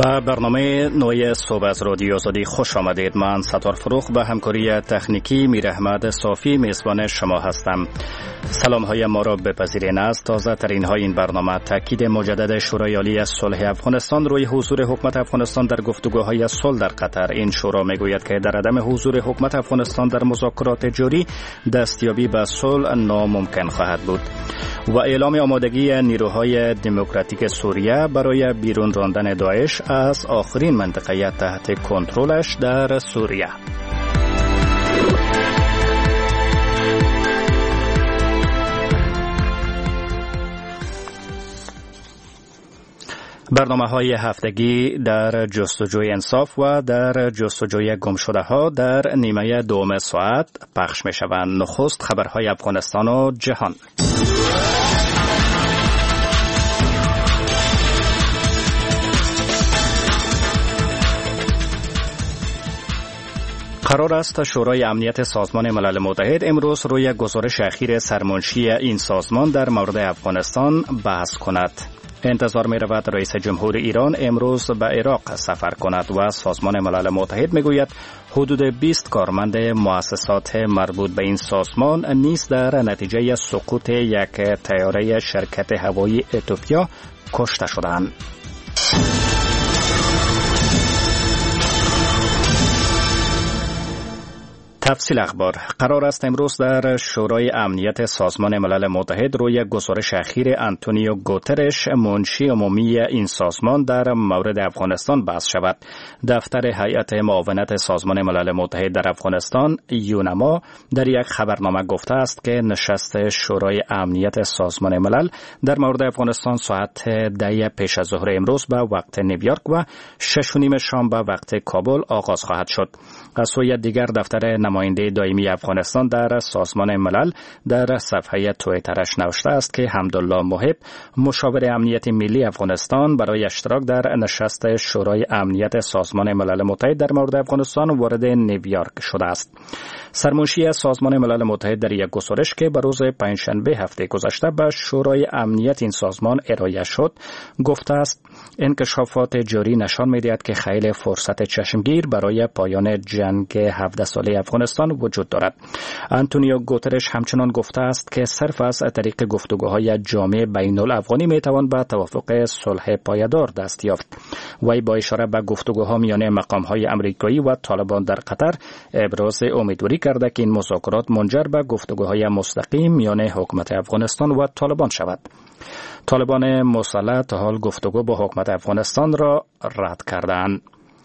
به برنامه نوی صبح از رادیو آزادی خوش آمدید. من ستار فروخ به همکاری تکنیکی میر احمد صافی میزبان شما هستم. سلام های ما را بپذیرین. از تازه ترین های این برنامه تاکید مجدد شورای عالی صلح افغانستان روی حضور حکومت افغانستان در گفتگوهای صلح در قطر. این شورا میگوید که در عدم حضور حکومت افغانستان در مذاکرات جاری دستیابی به صلح ناممکن خواهد بود. و اعلام آمادگی نیروهای دموکراتیک سوریه برای بیرون راندن داعش از آخرین منطقه تحت کنترلش در سوریه. برنامه‌های هفتگی در جستجوی انصاف و در جستجوی گمشده ها در نیمه دوم ساعت پخش می شوند. نخست خبرهای افغانستان و جهان. قرار است شورای امنیت سازمان ملل متحد امروز روی گزارش اخیر سرمنشی این سازمان در مورد افغانستان بحث کند. انتظار می رود رئیس جمهور ایران امروز به عراق سفر کند و سازمان ملل متحد می گوید حدود 20 کارمند مؤسسات مربوط به این سازمان نیز در نتیجه سقوط یک طیاره شرکت هوایی اتیوپیا کشته شدند. تفصیل اخبار. قرار است امروز در شورای امنیت سازمان ملل متحد روی گزارش اخیر آنتونیو گوترش منشی عمومی این سازمان در مورد افغانستان بحث شود. دفتر هیئت معاونت سازمان ملل متحد در افغانستان یونما در یک خبرنامه گفته است که نشست شورای امنیت سازمان ملل در مورد افغانستان ساعت 10 پیش از ظهر امروز به وقت نیویورک و 6:30 شام به وقت کابل آغاز خواهد شد. از سوی دیگر دفتر نماینده دائمی افغانستان در سازمان ملل در صفحه توییترش نوشته است که حمدالله محب مشاور امنیت ملی افغانستان برای اشتراک در نشست شورای امنیت سازمان ملل متحد در مورد افغانستان وارد نیویورک شده است. سرمنشی سازمان ملل متحد در یک گزارش که به روز پنجشنبه هفته گذشته به شورای امنیت این سازمان ارائه شد گفته است انکشافات جاری نشان می‌دهد که خیلی فرصت چشمگیر برای پایان جنگ 17 ساله افغانستان وجود دارد. آنتونیو گوترش همچنان گفته است که صرف از طریق گفتگوهای جامع بین الافغانی میتوان به توافق صلح پایدار دست یافت. وی با اشاره به گفتگوها میان مقام‌های آمریکایی و طالبان در قطر ابراز امیدواری کرده که این مذاکرات منجر به گفتگوهای مستقیم میان حکومت افغانستان و طالبان شود. طالبان مسلح تا حال گفتگو با حکومت افغانستان را رد کردند.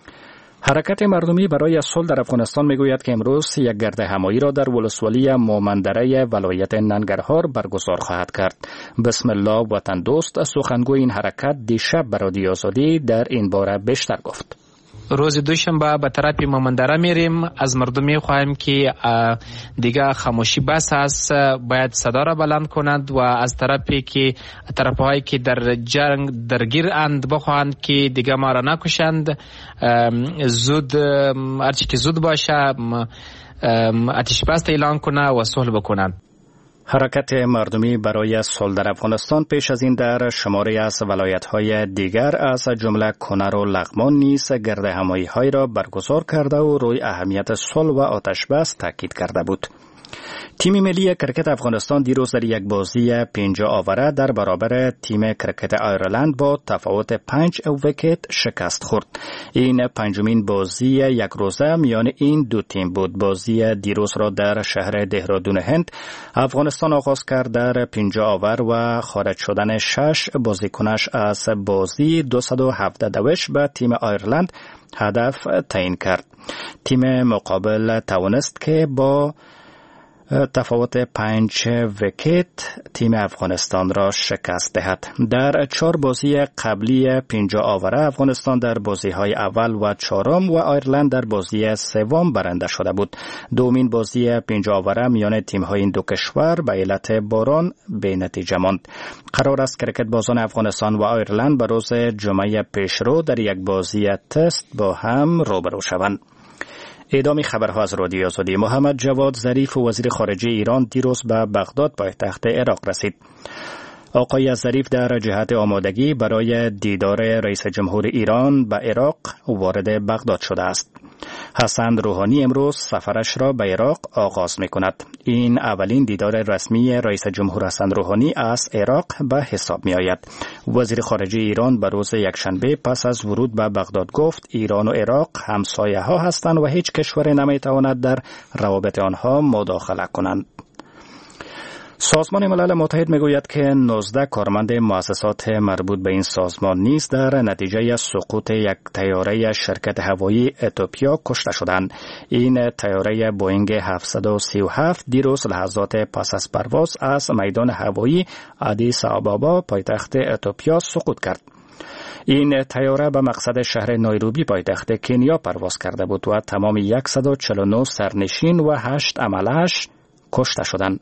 حرکت مردمی برای صلح در افغانستان میگوید که امروز یک گرد همایی را در ولسوالی مومندره ولایت ننگرهار برگزار خواهد کرد. بسم الله وطن دوست سخنگوی این حرکت دیشب به رادیو آزادی در این باره بیشتر گفت. روز دوشنبه به طرف مومندره میریم. از مردم میخواهیم که دیگه خاموشی بس است، باید صدا را بلند کنند و از طرفهایی که در جنگ درگیر اند بخواهند که دیگه ما را نکشند. زود هرچی که زود باشه آتش بس اعلان کنه و صلح بکنند. حرکت مردمی برای صلح در افغانستان پیش از این در شماری از ولایت‌های دیگر از جمله کنر و لغمان نیز گرد همایی‌هایی را برگزار کرده و روی اهمیت صلح و آتش بس تاکید کرده بود. تیم ملی کرکت افغانستان دیروز در یک بازی 5 آوره در برابر تیم کرکت آیرلند با تفاوت 5 ویکت شکست خورد. این پنجمین بازی یک روزه میان این دو تیم بود. بازی دیروز را در شهر دهرادون هند افغانستان آغاز کرد. در 5 آور و خارج شدن 6 بازیکنش از بازی 217 دوش به تیم آیرلند هدف تعیین کرد. تیم مقابل توانست که با تفاوت 5 ویکت تیم افغانستان را شکست دهد. در 4 بازی قبلی 5 آوره افغانستان در بازی‌های اول و چهارم و آیرلند در بازی سوم برنده شده بود. دومین بازی 5 آوره میان تیم‌های این دو کشور به علت باران بی نتیجه ماند. قرار است کرکت بازان افغانستان و آیرلند به روز جمعه پیشرو در یک بازی تست با هم روبرو شوند. ادامه خبرها از رادیو آزادی. محمد جواد ظریف وزیر خارجه ایران دیروز به بغداد پایتخت عراق رسید. آقای ظریف در جهت آمادگی برای دیدار رئیس جمهور ایران به عراق وارد بغداد شده است. حسن روحانی امروز سفرش را به عراق آغاز می کند. این اولین دیدار رسمی رئیس جمهور حسن روحانی از عراق به حساب می آید. وزیر خارجه ایران به روز یکشنبه پس از ورود به بغداد گفت ایران و عراق همسایه ها هستند و هیچ کشور نمی تواند در روابط آنها مداخله کنند. سازمان ملل متحد میگوید که 19 کارمند مؤسسات مربوط به این سازمان نیز در نتیجه سقوط یک طیاره شرکت هوایی اتیوپیا کشته شدند. این طیاره بوئینگ 737 دیروز لحظات پس از پرواز از میدان هوایی آدیس آبابا پایتخت اتیوپیا سقوط کرد. این طیاره به مقصد شهر نایروبی پایتخت کنیا پرواز کرده بود و تمام 149 سرنشین و 8 عمله‌اش کشته شدند.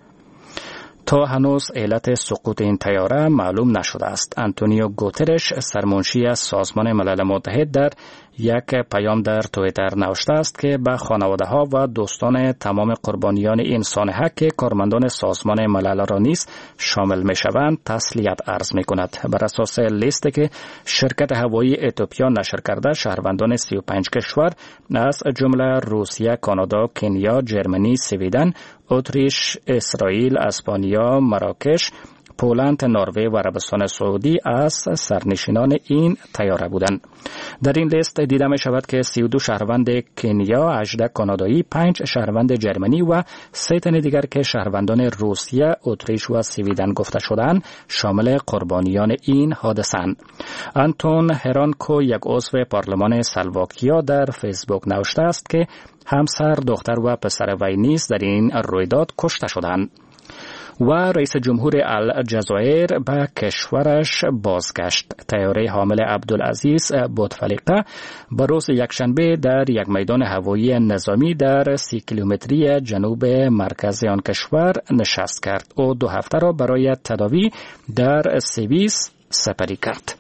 تا هنوز علت سقوط این طیاره معلوم نشده است. آنتونیو گوترش سرمنشی سازمان ملل متحد در یک پیام در توییتر نوشته است که به خانواده ها و دوستان تمام قربانیان انسان حق که کارمندان سازمان ملل را نیز شامل می شوند تسلیت عرض می کند. بر اساس لیستی که شرکت هوایی اتیوپیا نشر کرده، شهروندان 35 کشور از جمله روسیه، کانادا، کنیا، جرمنی، سویدن، اتریش، اسرائیل، اسپانیا، مراکش، پولند، نروژ و عربستان سعودی از سرنشینان این طیاره بودند. در این لیست دیده می شود که 32 شهروند کنیا، 18 کانادایی، 5 شهروند جرمنی و 3 تن دیگر که شهروندان روسیه، اتریش و سویدن گفته شدند شامل قربانیان این حادثه اند. آنتون هرانکو، یک عضو پارلمان اسلواکیا، در فیسبوک نوشته است که همسر، دختر و پسر وی نیز در این رویداد کشته شدند. و رئیس جمهور الجزایر به کشورش بازگشت. طیاره حامل عبدالعزیز بوتفلیقه به روز یکشنبه در یک میدان هوایی نظامی در 30 کیلومتری جنوب مرکز آن کشور نشست کرد. او 2 هفته را برای تداوی در سوئیس سپری کرد.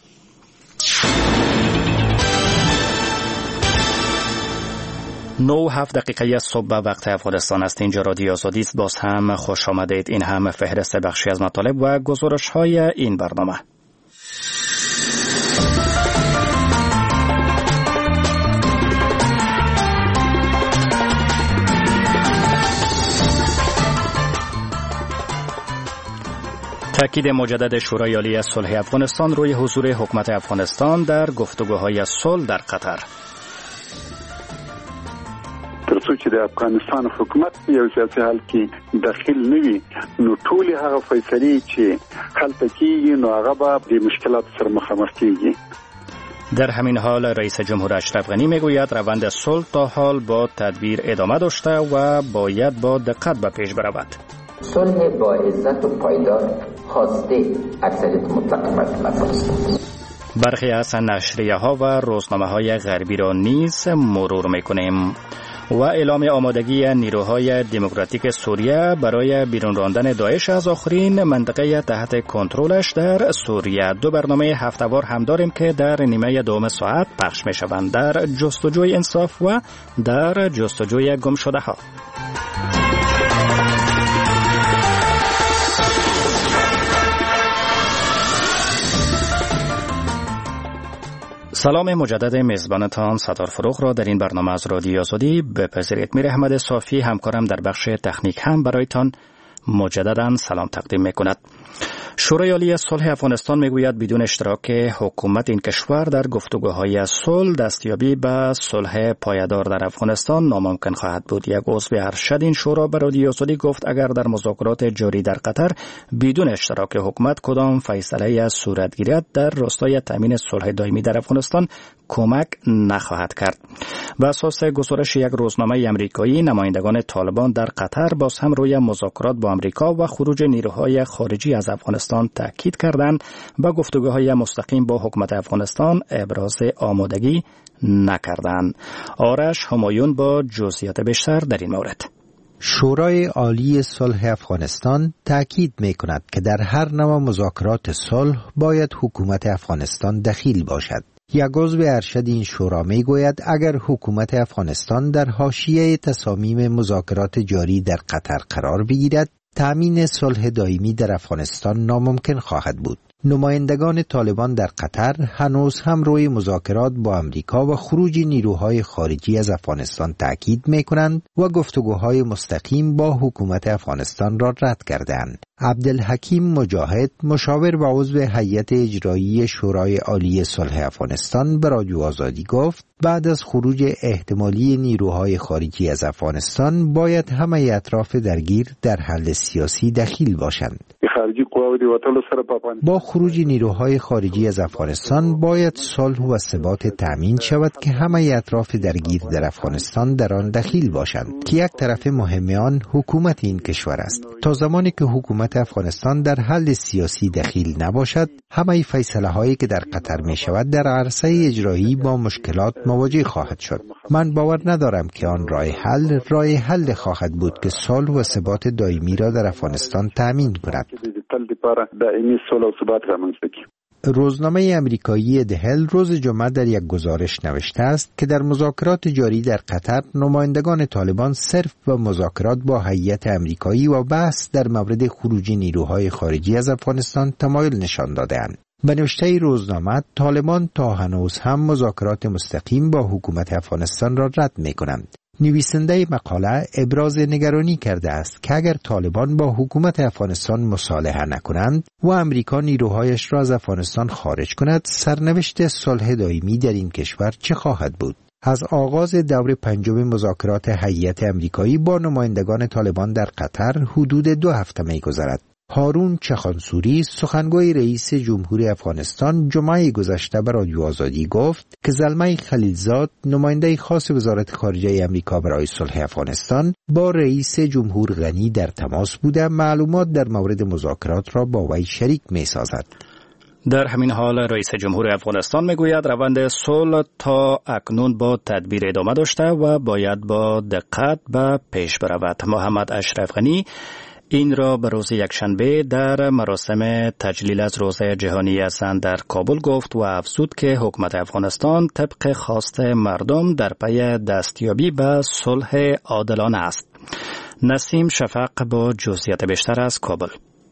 9:07 دقیقه صبح وقت افغانستان است. اینجا رادیو آزادی است. باز هم خوش آمدید. این هم فهرست بخشی از مطالب و گزارش های این برنامه. تأکید مجدد شورای عالی صلح افغانستان روی حضور حکومت افغانستان در گفتگوهای صلح در قطر. ترڅو چې د افغانستان حکومت یو سیاسي حل کې داخل نه وي نو ټول هغه فیصلې چې هلته کېږي نو هغه به د مشکلات سره مخامخ کېږي. در همین حال رئیس جمهور اشرف غنی میگوید روند صلح تا حال با تدبیر ادامه داشته و باید با دقت به پیش برود. صلح با عزت و پایدار خواسته اکثریت مطلق مردم افغانستان. برخی از نشریه ها و روزنامه های غربی را نیز مرور میکنیم. و اعلام آمادگی نیروهای دموکراتیک سوریه برای بیرون راندن داعش از آخرین منطقه تحت کنترلش در سوریه. 2 برنامه هفته‌وار هم داریم که در نیمه دوم ساعت پخش می شوند. در جستجوی انصاف و در جستجوی گمشده ها. سلام مجدد میزبانتان ستار فروغ را در این برنامه از رادیو آزادی بپذیرید. میر احمد صافی همکارم در بخش تکنیک هم برایتان مجددا سلام تقدیم میکند. شورای عالی صلح افغانستان میگوید بدون اشتراک حکومت این کشور در گفتگوهای صلح دستیابی به صلح پایدار در افغانستان ناممکن خواهد بود. یک عضو ارشد این شورا به رادیو آزادی گفت اگر در مذاکرات جاری در قطر بدون اشتراک حکومت کدام فیصله صورت گیرد در راستای تامین صلح دائمی در افغانستان کمک نخواهد کرد. بر اساس گزارش یک روزنامه آمریکایی، نمایندگان طالبان در قطر باز هم روی مذاکرات با آمریکا و خروج نیروهای خارجی از افغانستان تاکید کردند و گفتگوهای مستقیم با حکومت افغانستان ابراز آمادگی نکردند. آرش همایون با جزئیات بیشتر در این مورد. شورای عالی صلح افغانستان تاکید می‌کند که در هر نوع مذاکرات صلح باید حکومت افغانستان دخیل باشد. یک عضو ارشد این شورا میگوید اگر حکومت افغانستان در حاشیه تصامیم مذاکرات جاری در قطر قرار بگیرد تامین صلح دائمی در افغانستان ناممکن خواهد بود. نمایندگان طالبان در قطر هنوز هم روی مذاکرات با امریکا و خروج نیروهای خارجی از افغانستان تاکید می‌کنند و گفتگوهای مستقیم با حکومت افغانستان را رد کردند. عبدالحکیم مجاهد، مشاور و عضو هیئت اجرایی شورای عالی صلح افغانستان، به رادیو آزادی گفت بعد از خروج احتمالی نیروهای خارجی از افغانستان باید همه اطراف درگیر در حل سیاسی دخیل باشند. با خروج نیروهای خارجی از افغانستان باید صلح و ثبات تأمین شود که همه اطراف درگیر در افغانستان در آن دخیل باشند که یک طرف مهم آن حکومت این کشور است. تا زمانی که حکومت افغانستان در حل سیاسی دخیل نباشد، همه فیصله هایی که در قطر می شود در عرصه اجرایی با مشکلات مواجه خواهد شد. من باور ندارم که آن راه حل خواهد بود که صلح و ثبات دائمی را در افغانستان تأمین کند. روزنامه امریکایی دهل روز جمعه در یک گزارش نوشته است که در مذاکرات جاری در قطر نمایندگان طالبان صرف به مذاکرات با هیئت امریکایی و بحث در مورد خروج نیروهای خارجی از افغانستان تمایل نشان داده‌اند. به نوشته روزنامه، طالبان تا هنوز هم مذاکرات مستقیم با حکومت افغانستان را رد می‌کنند. نویسنده مقاله ابراز نگرانی کرده است که اگر طالبان با حکومت افغانستان مصالحه نکنند و امریکا نیروهایش را از افغانستان خارج کند، سرنوشت صلح دائمی در این کشور چه خواهد بود؟ از آغاز دور پنجم مذاکرات هیئت امریکایی با نمایندگان طالبان در قطر حدود 2 هفته می‌گذرد. هارون چخانسوری، سخنگوی رئیس جمهور افغانستان، جمعه گذشته به رادیو آزادی گفت که زلمه خلیلزاد، نماینده خاص وزارت خارجه امریکا برای صلح افغانستان، با رئیس جمهور غنی در تماس بوده معلومات در مورد مذاکرات را با وی شریک می‌سازد. در همین حال رئیس جمهور افغانستان میگوید روند صلح تا اکنون با تدبیر ادامه داشته و باید با دقت به پیش برود. محمد اشرف غنی این را به روز یکشنبه در مراسم تجلیل از روز جهانی زن در کابل گفت و افزود که حکومت افغانستان طبق خواست مردم در پی دستیابی به صلح عادلانه است. نسیم شفق با جزئیات بیشتر از کابل.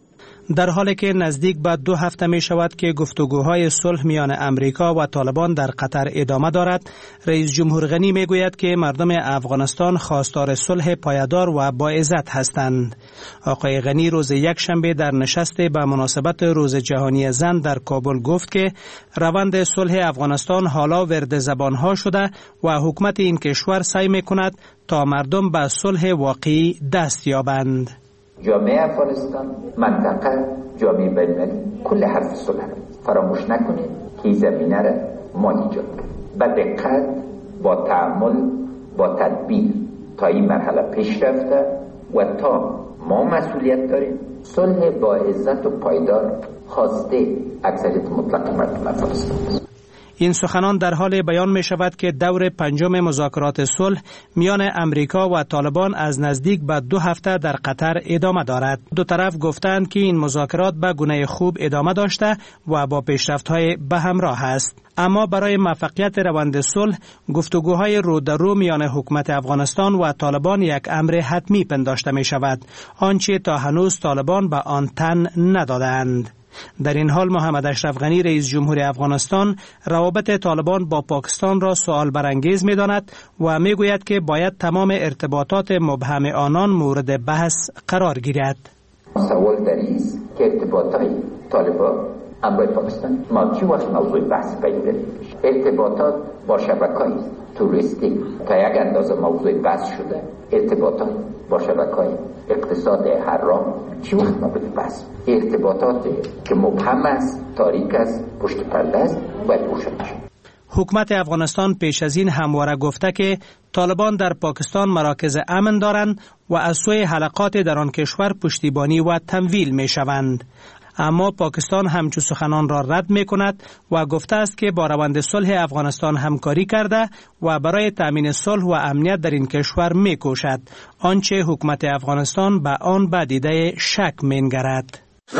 در حالی که نزدیک به 2 هفته می شود که گفتگوهای صلح میان امریکا و طالبان در قطر ادامه دارد، رئیس جمهور غنی می گوید که مردم افغانستان خواستار صلح پایدار و با عزت هستند. آقای غنی روز یکشنبه در نشست به مناسبت روز جهانی زن در کابل گفت که روند صلح افغانستان حالا ورد زبانها شده و حکومت این کشور سعی می کند تا مردم به صلح واقعی دست یابند. جامعه افغانستان، منطقه، جامعه بین‌المللی کل حرف صلح فراموش نکنید که زمینه را ما ایجاد کردیم. با دقت، با تعامل، با تدبیر تا این مرحله پیش رفته و تا ما مسئولیت داریم صلح با عزت و پایدار خواسته اکثریت مطلق مردم افغانستان است. این سخنان در حال بیان می شود که دور پنجم مذاکرات صلح میان امریکا و طالبان از نزدیک به 2 هفته در قطر ادامه دارد. دو طرف گفتند که این مذاکرات به گونه خوب ادامه داشته و با پیشرفت‌های به همراه است. اما برای موفقیت روند صلح، گفتگوهای رو در رو میان حکومت افغانستان و طالبان یک امر حتمی پنداشته می شود، آنچه تا هنوز طالبان به آن تن ندادند. در این حال محمد اشرف غنی رئیس جمهور افغانستان روابط طالبان با پاکستان را سوال برانگیز می‌داند و می‌گوید که باید تمام ارتباطات مبهم آنان مورد بحث قرار گیرد. سوال در این است که ارتباطات طالبان با پاکستان ما چی وقت موضوع بحث پیدا ارتباطات با شبکه‌های توریستی تا یک اندازه موضوع بحث شده، ارتباطات با شبکه‌های اقتصاد حرام چی وقت موضوع بحث، ارتباطات که مبهم است، تاریک است، پشت پرده است باید روشن شود. حکومت افغانستان پیش از این همواره گفته که طالبان در پاکستان مراکز امن دارند و از سوی حلقات در آن کشور پشتیبانی و تمویل می شوند. اما پاکستان همچو سخنان را رد می کند و گفته است که با روند صلح افغانستان همکاری کرده و برای تأمین صلح و امنیت در این کشور می کوشد، آنچه حکومت افغانستان به آن به دیده شک می نگرد.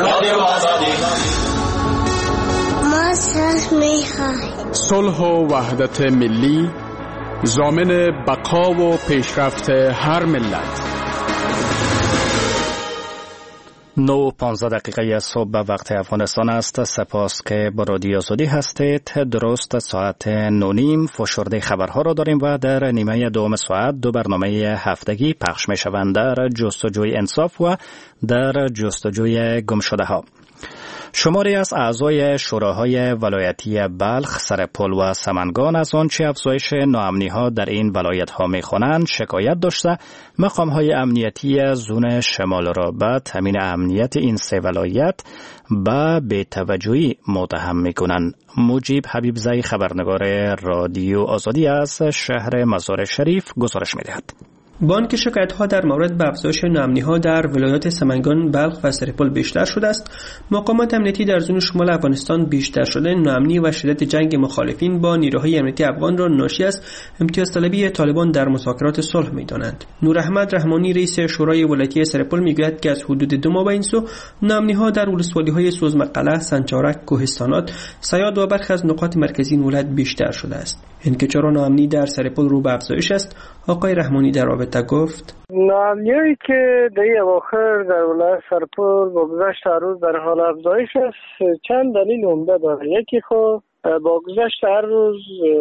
ما صلح می خواهیم. صلح و وحدت ملی ضامن بقا و پیشرفت هر ملت. 9:15 صبح به وقت افغانستان است. سپاس که با رادیو آزادی هستید. درست ساعت 9:30 فشرده خبرها را داریم و در نیمه دوم ساعت 2 برنامه هفتگی پخش می شوند، در جستجوی انصاف و در جستجوی گمشده ها. شماری از اعضای شوراهای ولایتی بلخ، سرپل و سمنگان از آنچه افزایش ناامنی‌ها در این ولایت‌ها می‌خوانند شکایت داشته مقام‌های امنیتی زون شمال را به تامین امنیت این سه ولایت به بی‌توجهی متهم می‌کنند. مجیب حبیبزئی خبرنگار رادیو آزادی از شهر مزار شریف گزارش می‌دهد. بانک شکایت‌ها در مورد به افزایش ناامنی‌ها در ولایات سمنگان، بلخ و سرپل بیشتر شده است. مقامات امنیتی در زون شمال افغانستان بیشتر شده ناامنی و شدت جنگ مخالفین با نیروهای امنیتی افغان را ناشی از امتیاز طلبی طالبان در مذاکرات صلح می‌دانند. نور احمد رحمانی رئیس شورای ولایتی سرپل می‌گوید که از حدود 2 ماه به این سو ناامنی‌ها در ولسوالی‌های سوزمقله، سنچارک، کوهستانات، صیاد و برخی از نقاط مرکزی این ولایت بیشتر شده است. اینکه چرا ناامنی در سرپل رو به افزایش است، آقای رحمانی در رابطه گفت: ناامنی‌ای که در اواخر در ولایت سرپل با گذشت هر روز در حال افزایش است، چند دلیل عمده داره. یکی خب با گذشت هر روز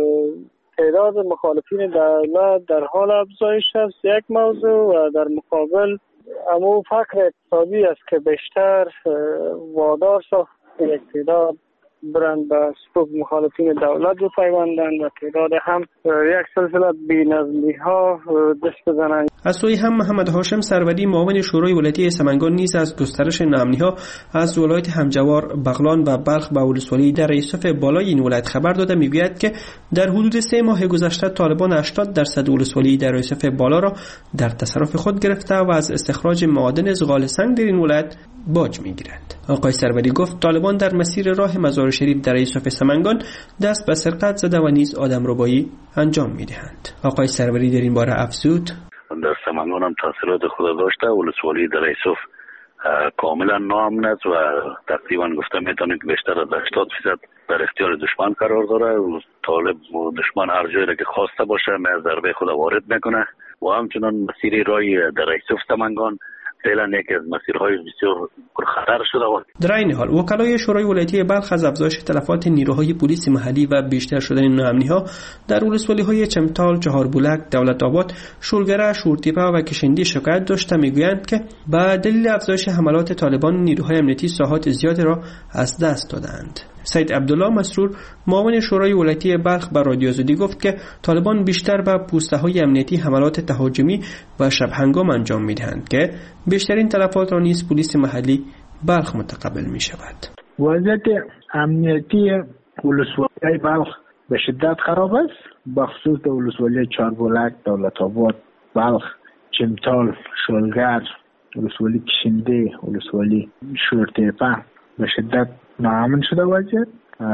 تعداد مخالفین دولت در حال افزایش است، یک موضوع، و در مقابل امو فقر اقتصادی است که بیشتر وادار ساخت یک تعداد برند به صفوف مخالفین دولت بپیوندند و تعداد هم یک سلسله بی‌نظمی ها دست بزنند. از سوی هم محمد هاشم سروری معاون شورای ولایتی سمنگان نیز از گسترش ناامنی ها از ولایت همجوار، بغلان و بلخ به ولسوالی در یوسف بالای این ولایت خبر داده میگوید که در حدود 3 ماه گذشته طالبان 80% ولسوالی در یوسف بالا را در تصرف خود گرفته و از استخراج معادن زغال سنگ در این ولایت باج میگیرند. آقای سروری گفت طالبان در مسیر راه مزار شریف در یوسف سمنگان دست به سرقت زده و نیز آدمربایی انجام میدهند. آقای سروری در این باره افزود: در سمنگان هم تاثیرات خود داشته. ولسوالی در یوسف کاملا ناامن است و تقریبا گفته میتونیم که بیشتر از 80% در اختیار دشمن قرار داره. طالب و دشمن هر جایی را که خواسته باشه از ضربه خود وارد میکنه و همچنان مسیر راه در یوسف سمنگان فعلا یکی از مسیرهای بسیار پرخطر شده است. در این حال وکلای شورای ولایتی بلخ از افزایش تلفات نیروهای پلیس محلی و بیشتر شدن ناامنی‌ها در ولسوالی‌های چمتال، چهاربولک، دولت آباد، شولگره، شورتیپه و کشندی شکایت داشته میگویند که به دلیل افزایش حملات طالبان نیروهای امنیتی ساحات زیادی را از دست دادند. سید عبدالله مسرور معاون شورای ولایتی بلخ به رادیو آزادی گفت که طالبان بیشتر به پوسته‌های امنیتی حملات تهاجمی و شب هنگام انجام می‌دهند که بیشترین تلفات را نیز پلیس محلی بلخ متقبل می‌شود. وضعیت امنیتی ولسوالی بلخ به شدت خراب است، بخصوص در ولسوالی چهاربولک، دولت آباد، بلخ، چمتال، شولگر، ولسوالی کشنده، ولسوالی شورتیپه به شدت ناامن شده وضعیت.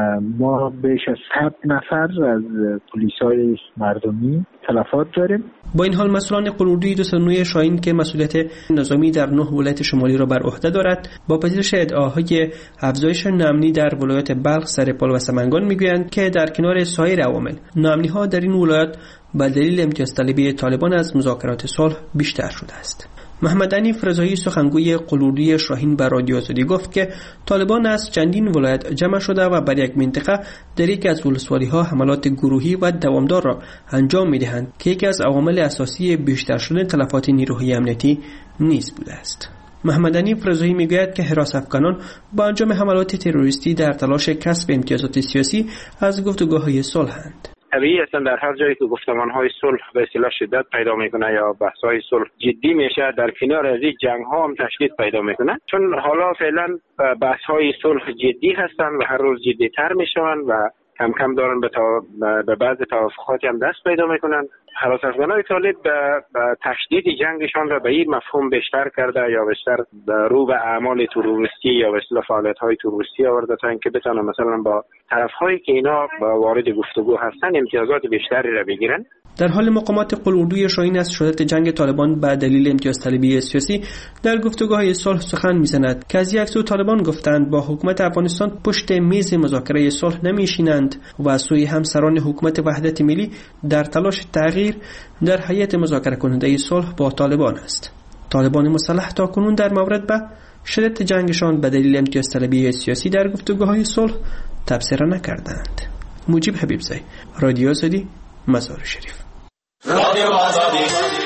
ما بیش از 100 نفر از پلیسای مردمی تلفات داریم. با این حال مسئولان قلوردوی 209 شاهین که مسئولیت نظامی در 9 ولایت شمالی را بر عهده دارد با پذیرش ادعاهای افزایش ناامنی در ولایت بلخ، سرپل و سمنگان میگویند که در کنار سایر عوامل ناامنی‌ها در این ولایت به دلیل امتیاز طلبی طالبان از مذاکرات صلح بیشتر شده است. محمد عنیف رضایی سخنگوی قلوردوی شاهین به رادیو آزادی گفت که طالبان از چندین ولایت جمع شده و بر یک منطقه در یکی از ولسوالی‌ها حملات گروهی و دوامدار را انجام می‌دهند که یکی از عوامل اساسی بیشتر شدن تلفات نیروهای امنیتی نیز بوده است. محمد عنیف رضایی میگوید که حراس افغانان با انجام حملات تروریستی در تلاش کسب امتیازات سیاسی از گفتگوهای صلح‌اند. طبیعی هستن در هر جایی که گفتمان‌های صلح به اصطلاح شدت پیدا میکنه یا بحث‌های صلح جدی میشه، در کنار از این جنگ‌ها هم تشدید پیدا میکنه، چون حالا فعلا بحث‌های صلح جدی هستن و هر روز جدی‌تر میشون و کم کم دارن به بعض توافقاتی هم دست پیدا میکنن. حراس افغانای طالب به تشدید جنگشان را به این مفهوم بیشتر کرده یا بیشتر رو به اعمال تروریستی یا به اصطلاح فعالیت‌های تروریستی آورده تا اینکه بتونن مثلا با طرف‌هایی که اینا وارد گفتگو هستن امتیازات بیشتری را بگیرن. در حال مقامات قلوردوی شاهین از شدت جنگ طالبان به دلیل امتیاز طلبی سیاسی در گفتگوهای صلح سخن میزند که از یک سو طالبان گفتند با حکومت افغانستان پشت میز مذاکره صلح نمیشینند و از سوی همسران حکومت وحدت ملی در تلاش تغییر در هیئت مذاکره کننده صلح با طالبان است. طالبان مسلح تاکنون در مورد به شدت جنگشان به دلیل امتیاز طلبی سیاسی در گفتگوهای صلح تبصره نکردند. مجیب حبیبزی، رادیو آزادی، مزار شریف. رادیو آزادی.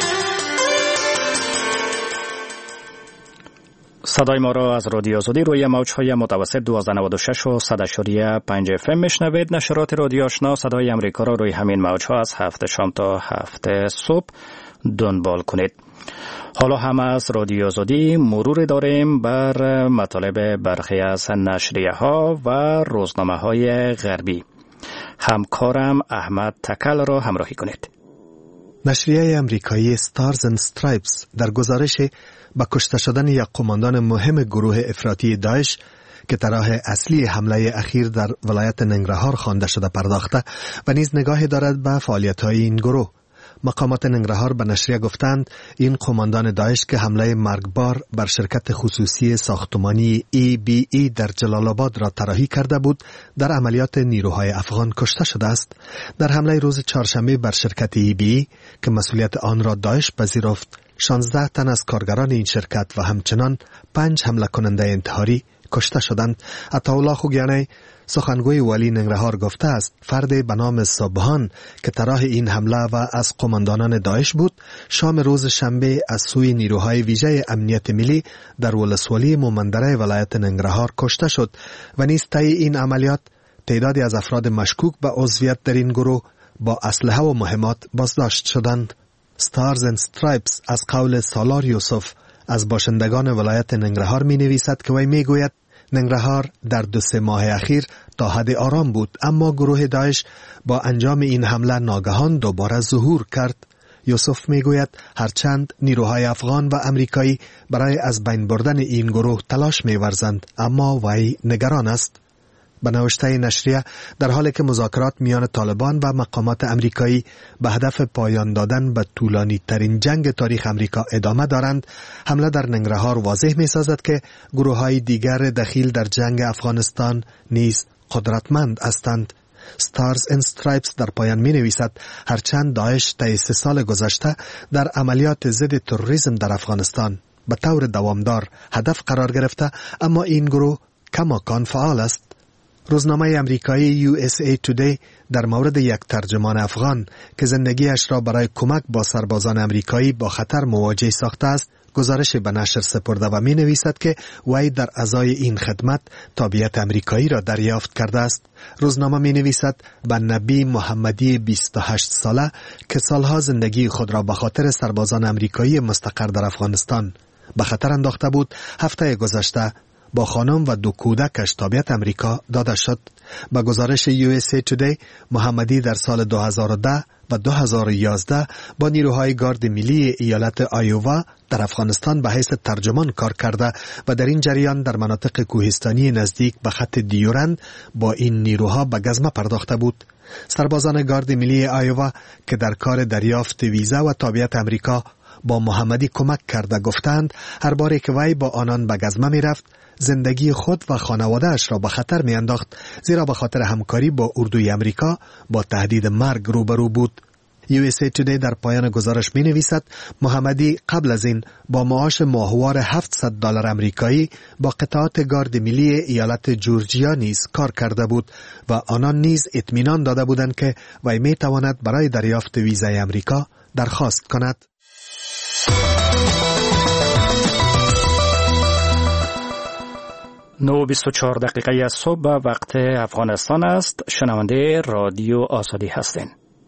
صدای ما را از رادیو آزادی روی موج‌های متوسط 1296 و 100.5 FM میشنوید. نشرات رادیو آشنا صدای امریکا را روی همین موج‌ها از 7 شام تا 7 صبح دنبال کنید. حالا هم از رادیو آزادی مرور داریم بر مطالب برخی از نشریه‌ها و روزنامه‌های غربی. همکارم احمد تکل را همراهی کنید. نشریه امریکایی ستارز اند استرایپس در گزارش به کشته شدن یک قماندان مهم گروه افراطی داعش که طرح اصلی حمله اخیر در ولایت ننگرهار خوانده شده پرداخته و نیز نگاهی دارد به فعالیت‌های این گروه. مقامات ننگرهار به نشریه گفتند این قماندان داعش که حمله مرگبار بر شرکت خصوصی ساختمانی EBE در جلال آباد را طراحی کرده بود در عملیات نیروهای افغان کشته شده است. در حمله روز چهارشنبه بر شرکت EBE که مسئولیت آن را داعش پذیرفت 16 تن از کارگران این شرکت و همچنان 5 حمله کننده انتحاری کشته شدند. عطاالله خوگیانی سخنگوی والی ننگرهار گفته است فردی به نام صبحان که طرح این حمله و از قماندانان داعش بود شام روز شنبه از سوی نیروهای ویژه امنیت ملی در ولسوالی مومندره ولایت ننگرهار کشته شد و نیز طی این عملیات تعدادی از افراد مشکوک به عضویت در این گروه با اسلحه و مهمات بازداشت شدند. ستارز اند استرایپس از قول سالار یوسف از باشندگان ولایت ننگرهار می نویسد که وی می گوید ننگرهار در 2-3 ماه اخیر تا حد آرام بود اما گروه داعش با انجام این حمله ناگهان دوباره ظهور کرد. یوسف می گوید هرچند نیروهای افغان و امریکایی برای از بین بردن این گروه تلاش می ورزند اما وی نگران است. به نوشته نشریه در حالی که مذاکرات میان طالبان و مقامات امریکایی به هدف پایان دادن به طولانی ترین جنگ تاریخ امریکا ادامه دارند، حمله در ننگرهار واضح می سازد که گروه های دیگر دخیل در جنگ افغانستان نیز قدرتمند هستند. ستارز اند استرایپس در پایان می نویسد هرچند داعش طی 3 سال گذشته در عملیات ضد تروریسم در افغانستان به طور دوامدار هدف قرار گرفته اما این گروه کماکان فعال است. روزنامه امریکایی USA Today در مورد یک ترجمان افغان که زندگیش را برای کمک با سربازان امریکایی با خطر مواجه ساخته است گزارش به نشر سپرده و می نویسد که وی در ازای این خدمت تابعیت امریکایی را دریافت کرده است. روزنامه می نویسد به نبی محمدی 28 ساله که سالها زندگی خود را به خاطر سربازان امریکایی مستقر در افغانستان به خطر انداخته بود هفته گذشته با خانم و 2 کودکش تابعیت امریکا داده شد. با گزارش USA Today محمدی در سال 2010 و 2011 با نیروهای گارد ملی ایالت آیووا در افغانستان به حیث ترجمان کار کرده و در این جریان در مناطق کوهستانی نزدیک به خط دیورند با این نیروها به گزمه پرداخته بود. سربازان گارد ملی آیووا که در کار دریافت ویزا و تابعیت امریکا با محمدی کمک کرده گفتند هر باری که وی با آنان به گزمه می رفت زندگی خود و خانواده اش را به خطر می انداخت زیرا به خاطر همکاری با اردوی امریکا با تهدید مرگ روبرو بود. USA Today در پایان گزارش می نویسد محمدی قبل از این با معاش ماهوار $700 امریکایی با قطعات گارد ملی ایالت جورجیا نیز کار کرده بود و آنان نیز اطمینان داده بودند که وی می تواند برای دریافت ویزای امریکا درخواست کند. 9:24 دقیقه از صبح وقت افغانستان است. شنونده رادیو آزادی هستین.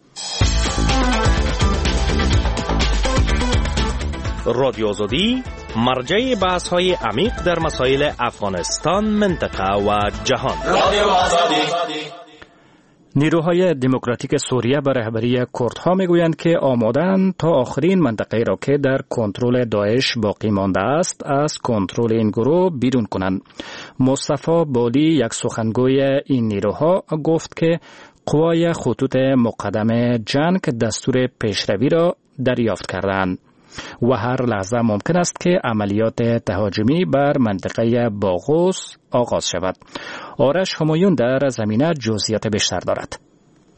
رادیو آزادی مرجع بحث های عمیق در مسائل افغانستان، منطقه و جهان. رادیو آزادی. نیروهای دموکراتیک سوریه به رهبری کردها میگویند که آمادند تا آخرین منطقه را که در کنترل داعش باقی مانده است از کنترل این گروه بیرون کنند. مصطفی بالی یک سخنگوی این نیروها گفت که قوای خطوط مقدم جنگ دستور پیشروی را دریافت کردند و هر لحظه ممکن است که عملیات تهاجمی بر منطقه باغوس آغاز شود. آرش همایون در زمینه جزئیات بیشتر دارد.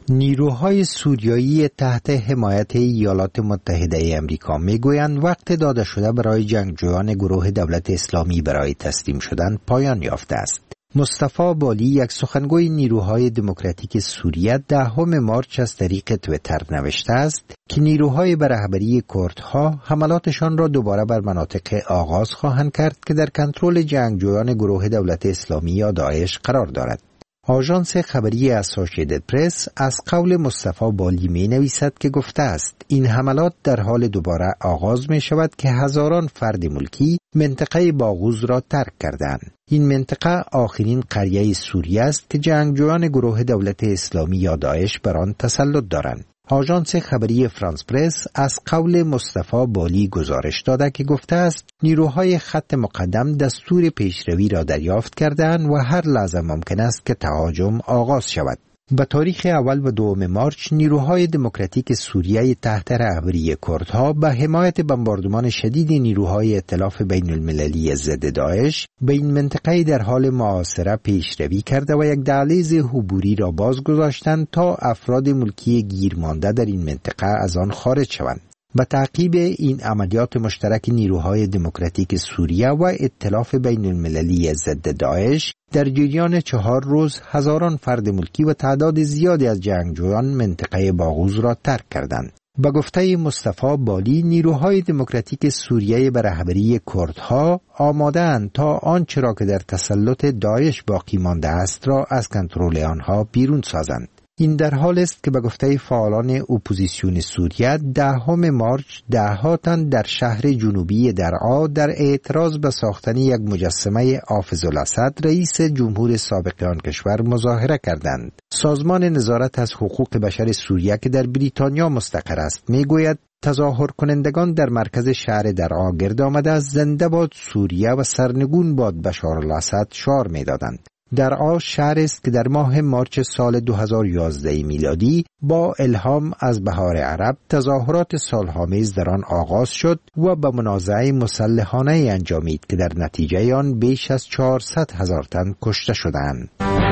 نیروهای سوریایی تحت حمایت ایالات متحده آمریکا میگویند وقت داده شده برای جنگجویان گروه دولت اسلامی برای تسلیم شدن پایان یافته است. مصطفی بالی، یک سخنگوی نیروهای دموکراتیک سوریه، 10 مارس از طریق توییتر نوشته است که نیروهای به رهبری کردها حملاتشان را دوباره بر مناطق آغاز خواهند کرد که در کنترل جنگجویان گروه دولت اسلامی یا داعش قرار دارد. آژانس خبری اسوسییتد پرس از قول مصطفی بالی می نویسد که گفته است این حملات در حال دوباره آغاز می شود که هزاران فرد ملکی منطقه باغوز را ترک کردند. این منطقه آخرین قریه سوریه است که جنگجویان گروه دولت اسلامی یا داعش بر آن تسلط دارند. آژانس خبری فرانس پرس از قول مصطفی بالی گزارش داده که گفته است نیروهای خط مقدم دستور پیشروی را دریافت کردند و هر لحظه ممکن است که تهاجم آغاز شود. به تاریخ اول و 2 مارس نیروهای دموکراتیک سوریه تحت رهبری کردها به حمایت بمباردمان شدید نیروهای ائتلاف بین المللی ضد داعش به این منطقه در حال محاصره پیشروی کرده و یک دهلیز عبوری را باز گذاشتند تا افراد ملکی گیر مانده در این منطقه از آن خارج شوند. به تعقیب این عملیات مشترک نیروهای دموکراتیک سوریه و ائتلاف بین المللی ضد داعش در جریان 4 روز هزاران فرد ملکی و تعداد زیادی از جنگجویان منطقه باغوز را ترک کردند. به گفته مصطفی بالی، نیروهای دموکراتیک سوریه به رهبری کردها آماده‌اند تا آنچه را که در تسلط داعش باقی مانده است را از کنترل آنها بیرون سازند. این در حال است که به گفته فعالان اپوزیسیون سوریه 10 مارس 10 تن در شهر جنوبی درعا در اعتراض به ساختن یک مجسمه حافظ الاسد رئیس جمهور سابق آن کشور مظاهره کردند. سازمان نظارت از حقوق بشر سوریه که در بریتانیا مستقر است میگوید تظاهر کنندگان در مرکز شهر درعا گرد آمده از زنده باد سوریه و سرنگون باد بشار الاسد شعار میدادند. درعا شهر است که در ماه مارس سال 2011 میلادی با الهام از بهار عرب تظاهرات صلح‌آمیز در آن آغاز شد و به منازعه مسلحانه انجامید که در نتیجه آن بیش از 400,000 تن کشته شدند.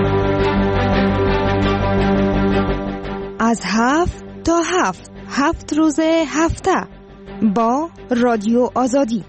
از 7 تا 7 روز هفته با رادیو آزادی.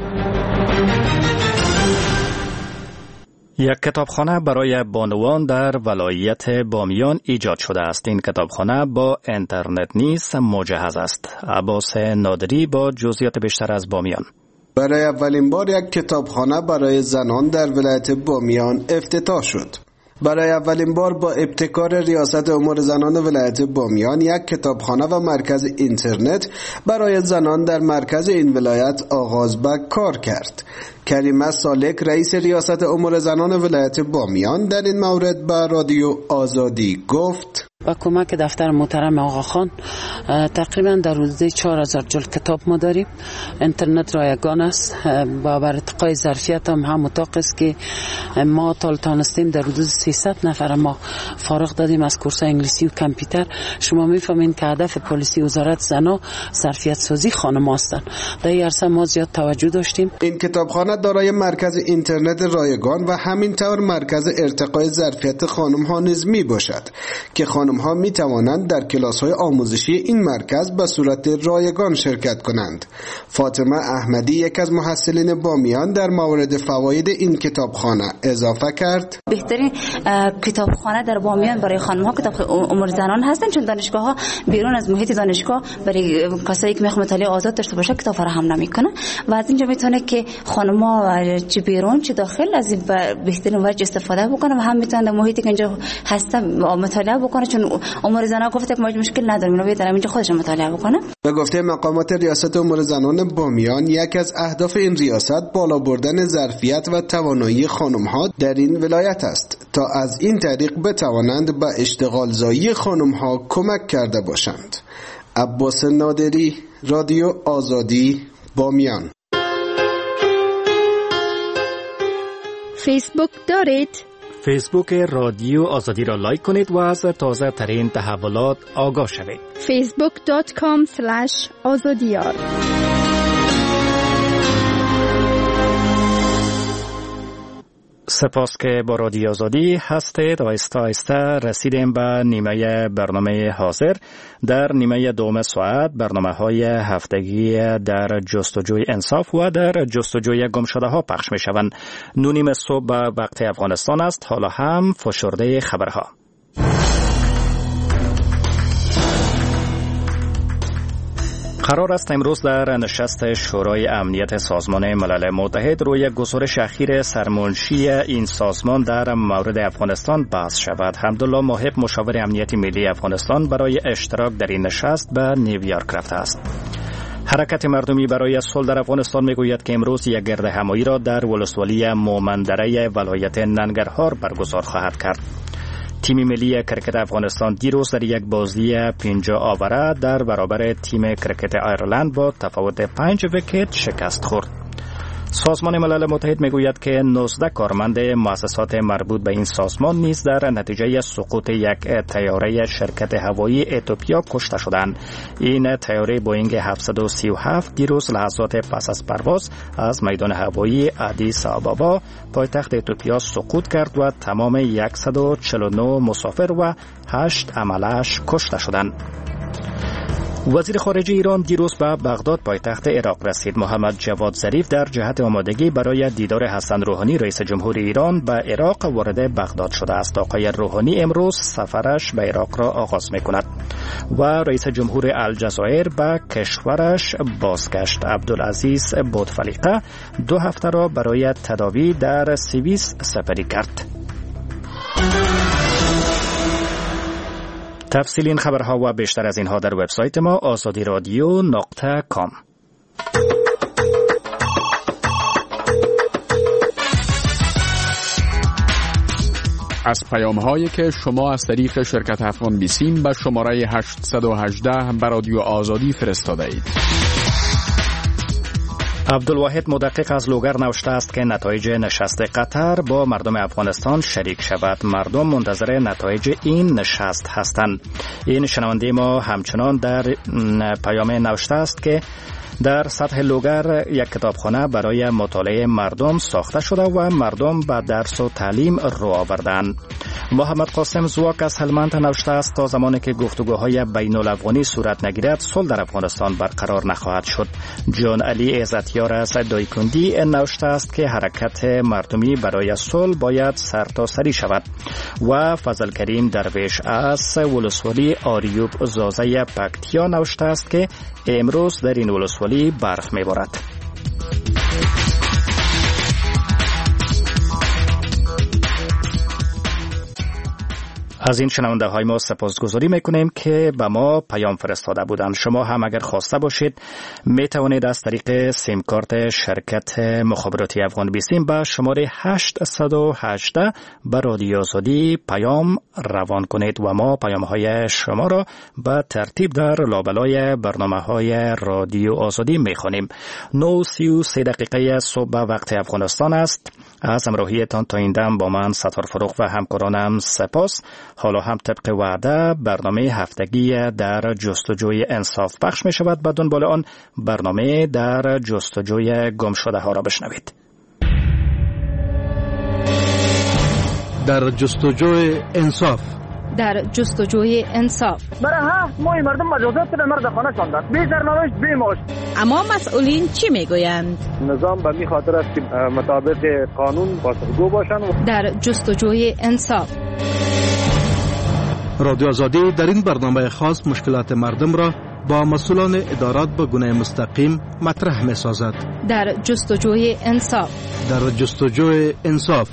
یک کتابخانه برای بانوان در ولایت بامیان ایجاد شده است. این کتابخانه با اینترنت نیز مجهز است. عباس نادری با جزئیات بیشتر از بامیان. برای اولین بار یک کتابخانه برای زنان در ولایت بامیان افتتاح شد. برای اولین بار با ابتکار ریاست امور زنان ولایت بامیان یک کتابخانه و مرکز اینترنت برای زنان در مرکز این ولایت آغاز به کار کرد. کریمه سالک رئیس ریاست امور زنان ولایت بامیان در این مورد به رادیو آزادی گفت: با کمک دفتر محترم آقا خان تقریبا در روزه 4000 جلد کتاب ما داریم. اینترنت رایگان است. با بر ارتقای ظرفیت هم اتاق است که ما تانستیم در حدود 300 نفر ما فارغ دادیم از کورس انگلیسی و کامپیوتر. شما میفهمین که هدف پلیسی وزارت زنا ظرفیت سازی خانم هستند. در این عرصه ما زیاد توجه داشتیم. این کتابخانه دارای مرکز اینترنت رایگان و همینطور مرکز ارتقای ظرفیت خانم ها نیز می باشد که خانم ها می توانند در کلاس های آموزشی این مرکز به صورت رایگان شرکت کنند. فاطمه احمدی یک از محصلین بامیان در مورد فواید این کتابخانه اضافه کرد: بهترین کتابخانه در بامیان برای خانم ها کتاب امور زنان هستند، چون دانشگاه ها بیرون از محیط دانشگاه برای کسایی که میخوان مطالعه آزاد داشته باشه کتاب فراهم نمیکنه و از اینجا میتونه که خانم ها چه بیرون چه داخل از بهترین وجه استفاده بکنه و هم میتونه محیطی که اینجا هسته مطالعه بکنه، چون امور زنان گفته که ما مشکل نداریم، اینو بهتره اینجا خودش مطالعه بکنه. به گفته مقامات ریاست امور زنان بامیان، یک از اهداف این ریاست بالا بردن ظرفیت و توانایی خانم ها در این ولایت است تا از این طریق بتوانند به اشتغال زایی خانم ها کمک کرده باشند. عباس نادری، رادیو آزادی، بامیان. فیسبوک دارید؟ فیسبوک رادیو آزادی را لایک کنید و از تازه ترین تحولات آگاه شوید. facebook.com/azadiyar. سپاس که با رادیو آزادی هستید. آهسته آهسته رسیدیم به نیمه برنامه حاضر. در نیمه دوم ساعت برنامه‌های هفتگی در جستجوی انصاف و در جستجوی گمشده ها پخش می شوند. 9 صبح به وقت افغانستان است. حالا هم فشرده خبرها. قرار است امروز در نشست شورای امنیت سازمان ملل متحد روی گزارش اخیر سرمنشی این سازمان در مورد افغانستان بحث شود. حمدالله محب مشاور امنیت ملی افغانستان برای اشتراک در این نشست به نیویورک رفته است. حرکت مردمی برای صلح در افغانستان میگوید که امروز یک گرد همایی را در ولسوالی مومندره ولایت ننگرهار برگزار خواهد کرد. تیم ملی کرکت افغانستان دیروز در یک بازی 50 آوره در برابر تیم کرکت آیرلند با تفاوت 5 ویکت شکست خورد. سازمان ملل متحد میگوید که 19 کارمند مؤسسات مربوط به این سازمان نیز در نتیجه سقوط یک طیاره شرکت هوایی اتیوپیا کشته شدند. این طیاره بوئینگ 737 دیروز لحظات پس از پرواز از میدان هوایی آدیس آبابا پایتخت اتیوپیا سقوط کرد و تمام 149 مسافر و 8 عمله‌اش کشته شدند. وزیر خارجه ایران دیروز به بغداد پایتخت عراق رسید. محمد جواد ظریف در جهت آمادگی برای دیدار حسن روحانی رئیس جمهور ایران به عراق وارد بغداد شده است. آقای روحانی امروز سفرش به عراق را آغاز می‌کند و رئیس جمهور الجزایر به کشورش بازگشت. عبدالعزیز بوتفلیقه 2 هفته را برای تداوی در سوئیس سپری کرد. تفصیل این خبرها و بیشتر از اینها در وبسایت ما azadiradyo.com. از پیام‌هایی که شما از طریق شرکت افغان بیسیم به شماره 818 به رادیو آزادی فرستاده اید. عبدالواحد مدقق از لوگر نوشته است که نتایج نشست قطر با مردم افغانستان شریک شود. مردم منتظر نتایج این نشست هستند. این شنونده ما همچنان در پیام نوشته است که در سطح لوگر یک کتابخانه برای مطالعه مردم ساخته شده و مردم به درس و تعلیم رو آوردند. محمد قاسم زواک از هلمند نوشته است تا زمانی که گفتگوهای بین الافغانی صورت نگیرد صلح در افغانستان برقرار نخواهد شد. جان علی عزتیار از دایکندی نوشته است که حرکت مردمی برای صلح باید سرتاسری شود و فضل کریم درویش از ولسوالی آریوب زازه پکتیا نوشته است که امروز در این ولسوالی برف میبارد. از این شنونده های ما سپاسگزاری میکنیم که به ما پیام فرستاده بودند. شما هم اگر خواسته باشید می توانید از طریق سیم کارت شرکت مخابراتی افغان بیسیم به شماره 818 به رادیو آزادی پیام روان کنید و ما پیام های شما را به ترتیب در لابلای برنامه های رادیو آزادی میخوانیم. 9:33 صبح وقت افغانستان است. از همراهیتان تا این دم با من ستار فروغ و همکارانم سپاس. حالا هم طبق وعده برنامه هفتگی در جستجوی انصاف پخش می شود. به دنبال آن برنامه در جستجوی گمشده ها را بشنوید. در جستجوی انصاف. در جستجوی انصاف. برای 7 ماه مردم مجازات به مرد خانه شاندند. بی سرنوشت بی معاش. اما مسئولین چی میگویند؟ نظام به می خاطر است که مطابق قانون پاسخگو باشند. در جستجوی انصاف. رادیو آزادی در این برنامه خاص مشکلات مردم را با مسئولان ادارات به گونه مستقیم مطرح می سازد. در جستجوی انصاف. در جستجوی انصاف.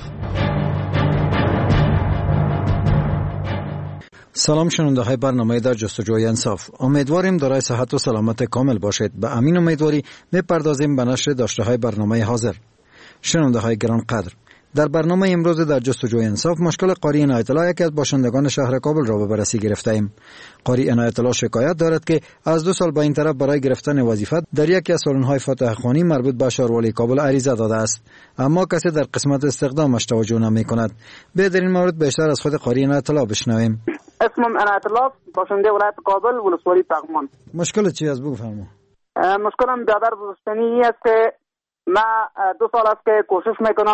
سلام شنونده های برنامه در جستجوی انصاف. امیدواریم دارای صحت و سلامت کامل باشید. به امین امیدواری میپردازیم به نشر داشته های برنامه حاضر. شنونده های گران قدر، در برنامه امروز در جستجوی انصاف مشکل قاری عنایت الله یکی از باشندگان شهر کابل را به بررسی گرفته ایم. قاری عنایت الله شکایت دارد که از 2 سال به این طرف برای گرفتن وظیفه در یکی از سالن‌های فاتحه خوانی مربوط به شهروالی کابل عریضه داده است، اما کسی در قسمت استخدامش توجه نمی‌کند. به در این مورد بیشتر از خود قاری عنایت الله بشنویم. اسمم عنایت الله، باشنده ولایت کابل، ولسوالی پغمان. مشکل چی است؟ بگو فرما. مشکلم برادر دوستانی است که ما 2 سال است که کوشش میکنم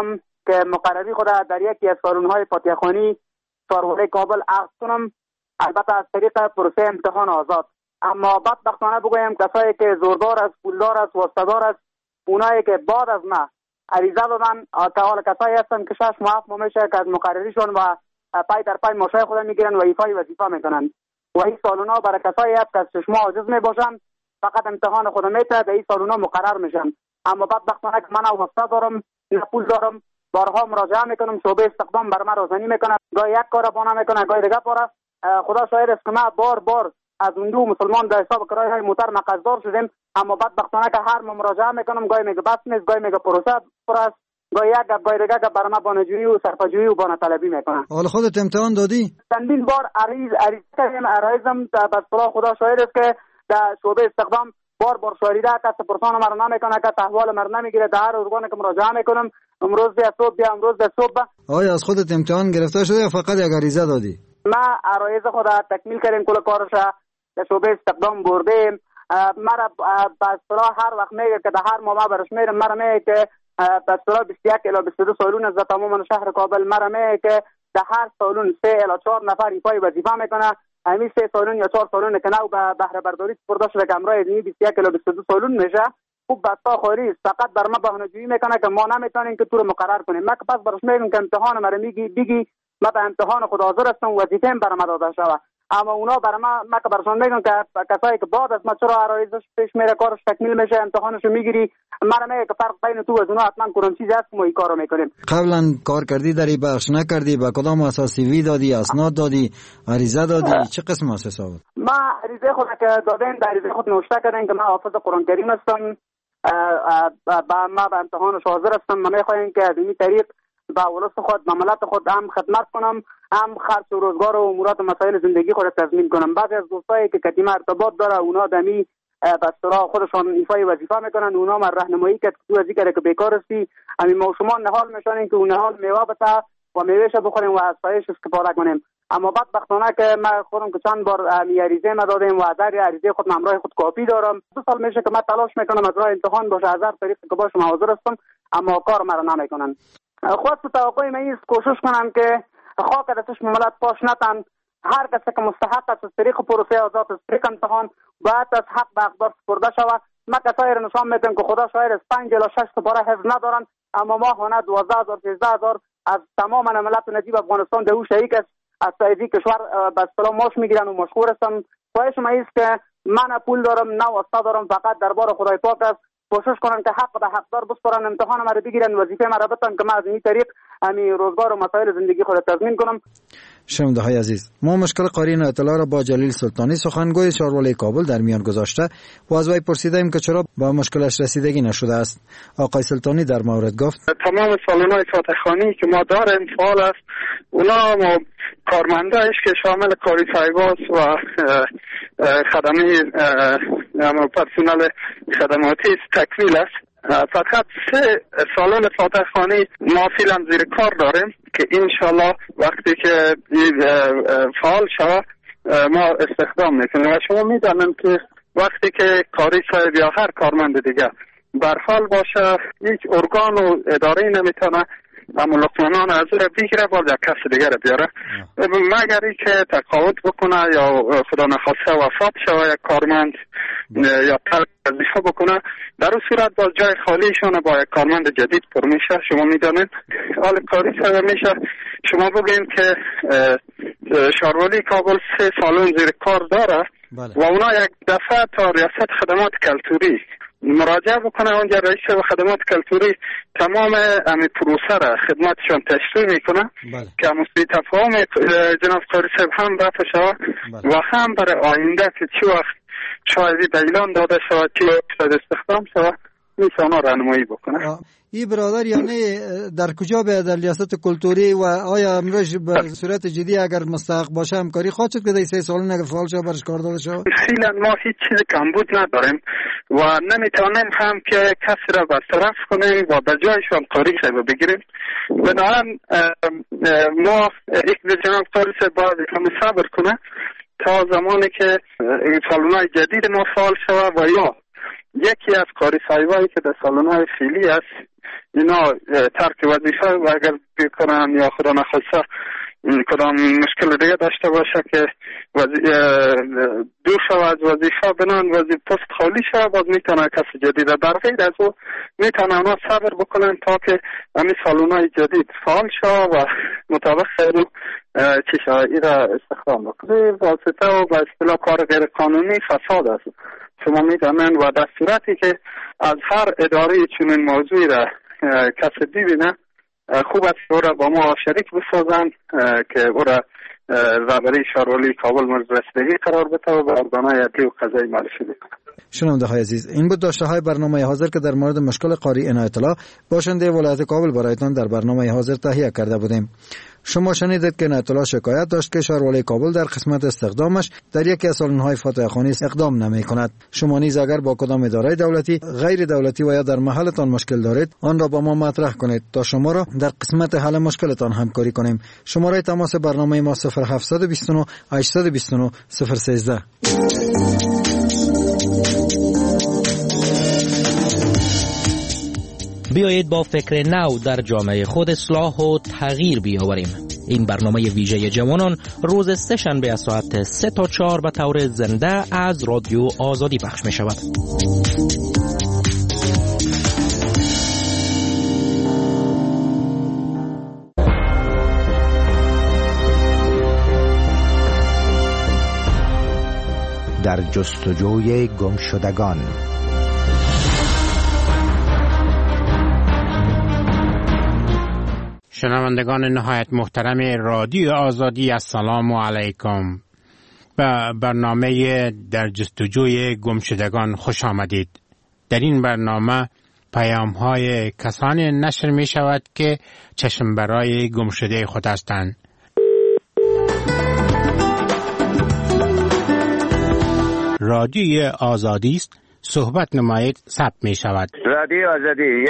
که مقرری خود در یکی از سالن‌های فاتحخوانی شاروره کابل عقد کنم، البته از طریق پروسه امتحان آزاد. اما بدبختانه بگویم کسایی که زوردار است، پولدار است، واسطه‌دار است، اونایی که بعد از من عریضه دادن که حالا کسایی هستن که 6 ماه 7 ماه میشه که از مقرریشون و پای در پای ماشای خود میگیرن و ایفای وظیفه میکنن و این سالونا برای کسایی هست که از 6 ماه عاجز میباشن، فقط امتحان خود میته در این سالونا مقرر میشن. اما بدبختانه که من واسطه دارم، نه پول دارم، بارها مراجعه میکنم، شعبه استخدام بر من رازنی میکنه، گاهی یک کار بانه میکنه، گاهی دیگه باره. خدا شاهد است که ما بار از اون دو مسلمان در حساب کرایه های موتر مقصدار شدیم، اما بدبختانه که هر مراجعه میکنم گاهی میگه بس نیست، گاهی میگه پروسه پر است، گاهی یک گپ گاهی دیگه گپ بر ما بانه‌جویی و صرفه‌جویی و بانه طلبی میکنه. حالا خودت امتحان دادی؟ چندین بار عریض کردم، عرایزم بس خدا شاهد است که در شعبه استخدام بار شاریده که پرسان مرا نمیکنه، که تحوال مرا نمیگیره، در هر ارگانی که مراجعه میکنم امروز بیا صبح بیا امروز بیا صبح. آیا از خودت امتحان گرفته شده یا فقط یک عریضه دادی؟ ما عرایز خود تکمیل کردیم، کل کارش در شعبه استخدام بردیم. مرا به اصطلاح هر وقت میگه که در هر ماه برش میرم، مرا میگه که به اصطلاح 21 الی 22 سالون از تمام شهر کابل، مرا میگه که در هر سالون 3 الی 4 نفر ایفای وظیفه میکنه. همین 3 سالون یا 4 سالون که نو به بهره برداری سپرده شده که امرای 21 الی 22 سالون میشه، خوب بستا خوری فقط بر ما بهانه‌جویی میکنه که ما نمیتونیم که تو رو مقرر کنیم. ما که پس برش میگم که امتحان مرا بگی ما به امتحان خود حاضر هستم، وظیفه‌ام بر ما داده شده، اما اونا برای ما که برشون میگن که کسایی که بعد از ما چرا عرایزش پیش میره کارش تکمیل میشه امتحانشو میگیری، من میگه که فرق بین تو و اونا حتما کدوم چیزی هست که ما این کارو میکنیم. قبلا کار کردی در این بخش نکردی؟ با کدام اساس وی دادی، اسناد دادی، عریضه دادی؟ چه قسم اساسا بود؟ ما عریضه خود که دادیم در عریضه خود نوشته کردیم که ما حافظ قرآن کریم هستم، ما به امتحانش حاضر هستم، ما میخوایم که از این طریق با ولس خود به ملت خود هم خدمت کنم، هم خرج و روزگار و امورات و مسائل زندگی خود تضمین کنم. بعضی از دوستایی که کتیمه ارتباط داره اونا دمی به اصطلاح خودشون ایفای وظیفه میکنن، اونا ما راهنمایی کرد که تو از اینکه بیکار هستی همین ما شما نهال میشونیم که اون نهال میوه بته و میوهش بخوریم و از پایش استفاده کنیم. اما بدبختانه که ما خودم که چند بار عریضه ما دادیم و در عریضه خود همراه خود کاپی دارم. 2 سال میشه که من تلاش میکنم از راه امتحان باشه، از هر طریق که باشم حاضر هستم، اما کار مرا نمیکنن. خود توقع من است کوشش کنم که خاک دستش ملت پاش نتن، هر کسی که مستحق است از طریق پروسه آزاد از طریق امتحان باید از حق به اقدار سپرده شود. ما کسایی را نشان میدیم که خدا شاید از 5 الی 6 سپاره حفظ ندارن، اما ماهانه 12000 13000 از تمام ملت نجیب افغانستان در او شریک است، از سایدی کشور به اصطلاح ماش میگیرن و مشهور هستن. خواهش من است که من پول دارم نه واسطه دارم، فقط دربار خدای پاک است، کوشش کنن که حق به حقدار بسپارن، امتحان ما رو بگیرن، وظیفه ما رو بتن که ما از این طریق همین روزگار و مسائل زندگی خود تضمین کنم. شنونده های عزیز، ما مشکل قارین اطلاع را با جلیل سلطانی سخنگوی شاروره کابل در میان گذاشته و از وی پرسیدیم که چرا با مشکلش رسیدگی نشده است. آقای سلطانی در مورد گفت تمام سالن‌های فاتحخوانی که ما داریم فعال است، اونا ما کارمندایش که شامل کاری سایباز و خدمه پرسنل خدماتی تکمیل است. فقط 3 سالن فاتحخوانی ما فعلا زیر کار داریم که انشالله وقتی که فعال شود ما استخدام میکنیم. و شما میدانم که وقتی که کاری صاحب یا هر کارمند دیگه برحال باشه، هیچ ارگان و اداره نمیتونه اما لقمانان از او را بگیره باز یک کس دیگه را بیاره، مگری که تقاعد بکنه یا خدا نخواسته وفات شوه یک کارمند یا ترک وظیفه بکنه، در اون صورت باز جای خالیشان با یک کارمند جدید پر میشه. شما میدانید حال کاری سر میشه. شما بگیم که شاروره کابل 3 سالن زیر کار داره و اونا یک دفعه تا ریاست خدمات کلتوری مراجعه بکنه، اونجا رئیس خدمات کلتوری تمام امی پروسه را خدمتشان تشریح میکنه که مسئله تفاهم جناب قاری صاحب هم رفع شود و هم برای آینده که چی وقت شایدی بیلان داده شود، چی وقت استخدام شود، میشه اونا راهنمایی بکنه. این برادر یعنی در کجا به در ریاست کلتوری و آیا امروز به صورت جدی اگر مستحق باشه همکاری خواهد شد که در 3 سالن اگر فعال شد برش کار داده شود؟ فعلا ما هیچ چیز کمبود نداریم و نمیتونیم هم که کسی را برطرف کنیم و به جایشان کاری صاحب بگیریم. بنابراین ما یک جناب کاری صاحب باید کمی صبر کنه تا زمانی که سالن‌های جدید ما فعال شود و یا یکی از کاری صاحبایی که در سالن‌های فعلی است اینا ترک وظیفه و اگر بکنن یا خدا نخواسته کدام مشکل دیگه داشته باشه که دور شو از وظیفه بنان وظیفه پست خالی شو، باز میتونه کسی جدید در غیر از او میتونه اونا صبر بکنن تا که همین سالونای جدید فعال شو و مطابق خیلی چی شو ایره استخدام بکنه. واسطه و به اصطلاح کار غیر قانونی فساد است. شما میدونن و در صورتی که از هر اداره چنین موضوعی را کسی ببینه خوب است او را با ما شریک بسازن که او را رهبری شهروالی کابل مورد رسیدگی قرار بده و به ارگانهای عدلی و قضایی معرفی بکنه. شنونده های عزیز، این بود داشته های برنامه حاضر که در مورد مشکل قاری عنایت الله باشنده ولایت کابل برایتان در برنامه حاضر تهیه کرده بودیم. شما شنیدید که عنایت الله شکایت داشت که شهروالی کابل در قسمت استخدامش در یکی از سالن‌های فاتحه‌خوانی اقدام نمی کند. شما نیز اگر با کدام اداره دولتی، غیر دولتی و یا در محلتان مشکل دارید، آن را با ما مطرح کنید تا شما را در قسمت حل مشکلتان همکاری کنیم. شماره تماس برنامه ما 0729 829 013. بیایید با فکر نو در جامعه خود اصلاح و تغییر بیاوریم. این برنامه ویژه جوانان روز سه شنبه از ساعت 3 تا 4 به طور زنده از رادیو آزادی پخش می شود. در جستجوی گمشدگان. شنوندگان نهایت محترم رادیو آزادی، السلام علیکم. به برنامه در جستجوی گمشدگان خوش آمدید. در این برنامه پیام‌های کسانی نشر می شود که چشم برای گمشده خود هستند. رادیو آزادی است، صحبت نمایید، ثبت می شود. رادیو آزادی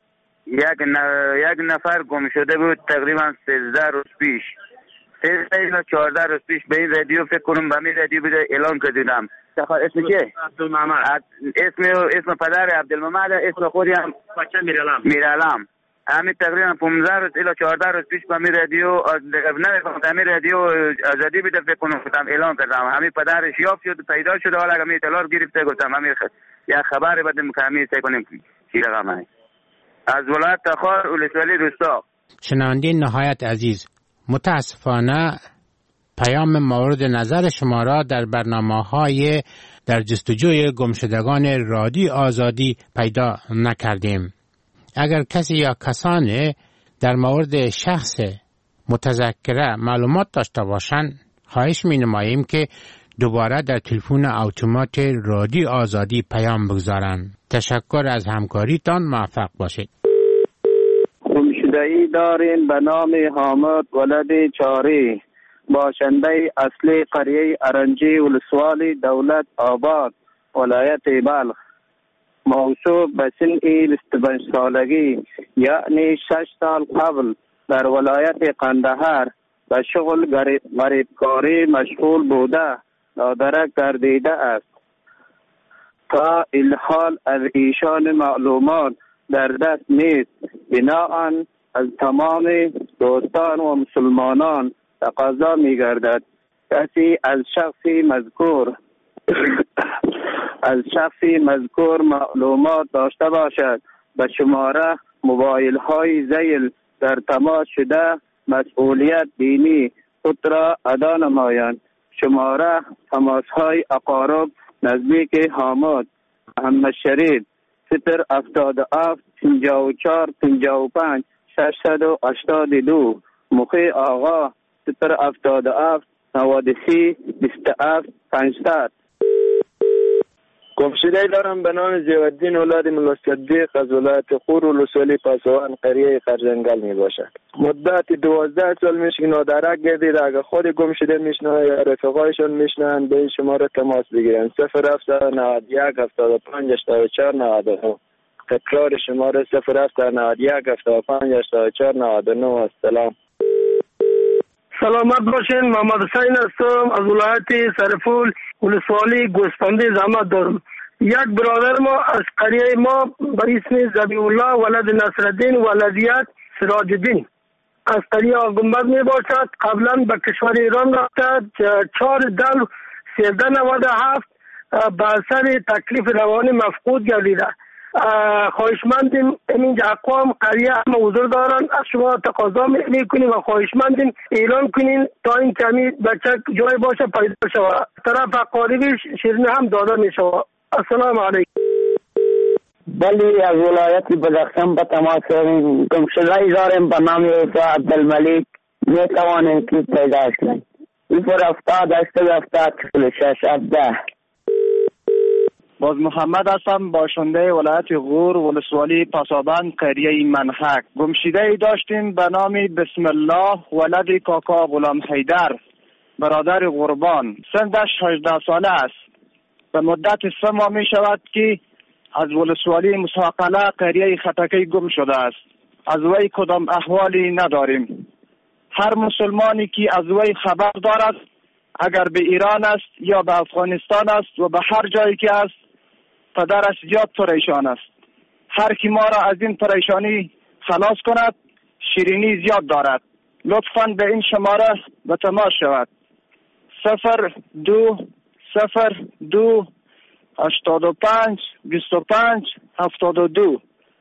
یک نفر گم شده بود تقریبا 13 روز پیش، 13 یا 14 روز پیش به این رادیو فکر کنم به این رادیو بده اعلان کردم. اسم چیه؟ عبدالمحمد. اسم پدر عبدالمحمد، اسم خودی هم بچه میرالم. همین تقریبا 15 روز الی 14 روز پیش به این رادیو همین رادیو آزادی بده فکر کنم اعلان کردم. همین پدرش یافت شد پیدا شد، حالا همین اطلاع گرفته گفتم همین یا خبر بدیم که همین سعی کنیم چی رقمه از ولایت تخار ولسوالی روستا. شنونده نهایت عزیز، متاسفانه پیام مورد نظر شما را در برنامه‌های در جستجوی گمشدگان رادیو آزادی پیدا نکردیم. اگر کسی یا کسانی در مورد شخص متذکره معلومات داشته باشند، خواهش می‌نماییم که دوباره در تلفن اتومات رادیو آزادی پیام بگذارند. تشکر از همکاریتان، موفق باشید. گمشده‌ای داریم به نام حامد ولد چاری، باشنده اصلی قریه ارنجی ولسوالی دولت آباد ولایت بلخ، موصوف به سن 25 سالگی یعنی 6 سال قبل در ولایت قندهار به شغل غریبکاری مشغول بوده نادرک گردیده است. تا الحال از ایشان معلومات در دست نیست. بناهن از تمام دوستان و مسلمانان تقاضا می گردد کسی از شخصی مذکور معلومات داشته باشد به شماره موبایل های ذیل در تماس شده مسئولیت دینی خود را ادا نمایند. شماره تماس های اقارب نزدیک حامد محمد شریف 077 54 55 682 مخی آقا 077 93 27 500. گمشده دارم به نام ضیاءالدین اولاد ملا صدیق از ولایت خور ولسوالی پاسوان قریه خرجنگل می باشد. مدت 12 سال میشه که نادرک گردید. اگر خود گمشده میشنه یا رفقایشون میشنن به این شماره تماس بگیرن 0791 75 84 99. تکرار شماره 0791 75 84 99. السلام. سلامت باشین. محمد حسین هستم از ولایت سرپول ولسوالی گوسفندی زحمت دارم. یک برادر ما از قریه ما به اسم ذبیح الله ولد نصرالدین ولدیت سراج الدین از قریه گنبد می باشد. قبلا به کشور ایران رفته 4-10-1397 به اثر تکلیف روانی مفقود گردیده. خواهشمندیم اینجا اقوام قریه هم حضور دارن، از شما تقاضا میکنیم و خواهشمندیم اعلان کنین تا این کمی بچه جای باشه پیدا شود. طرف اقاربی شیرینی هم داده می شود. السلام علیکم. بلی از ولایت بدخشان به تماس داریم. گمشده‌ای داریم به نام عبدالملک. می توانیم که پیدا کنیم. 070-870-46-17. باز محمد هستم، باشنده ولایت غور ولسوالی پاسابند قریه منحک. گمشده‌ای داشتیم به نام بسم الله ولد کاکا غلام حیدر برادر قربان. سنش 18 ساله است. به مدت 3 ماه می شود که از ولسوالی مساقله قریه خطکی گم شده است. از وی کدام احوالی نداریم. هر مسلمانی که از وی خبر دارد، اگر به ایران است یا به افغانستان است و به هر جایی که است، پدرش زیاد پریشان است. هر کی ما را از این پریشانی خلاص کند، شیرینی زیاد دارد. لطفاً به این شماره به تماس شود. 02-85-25-72.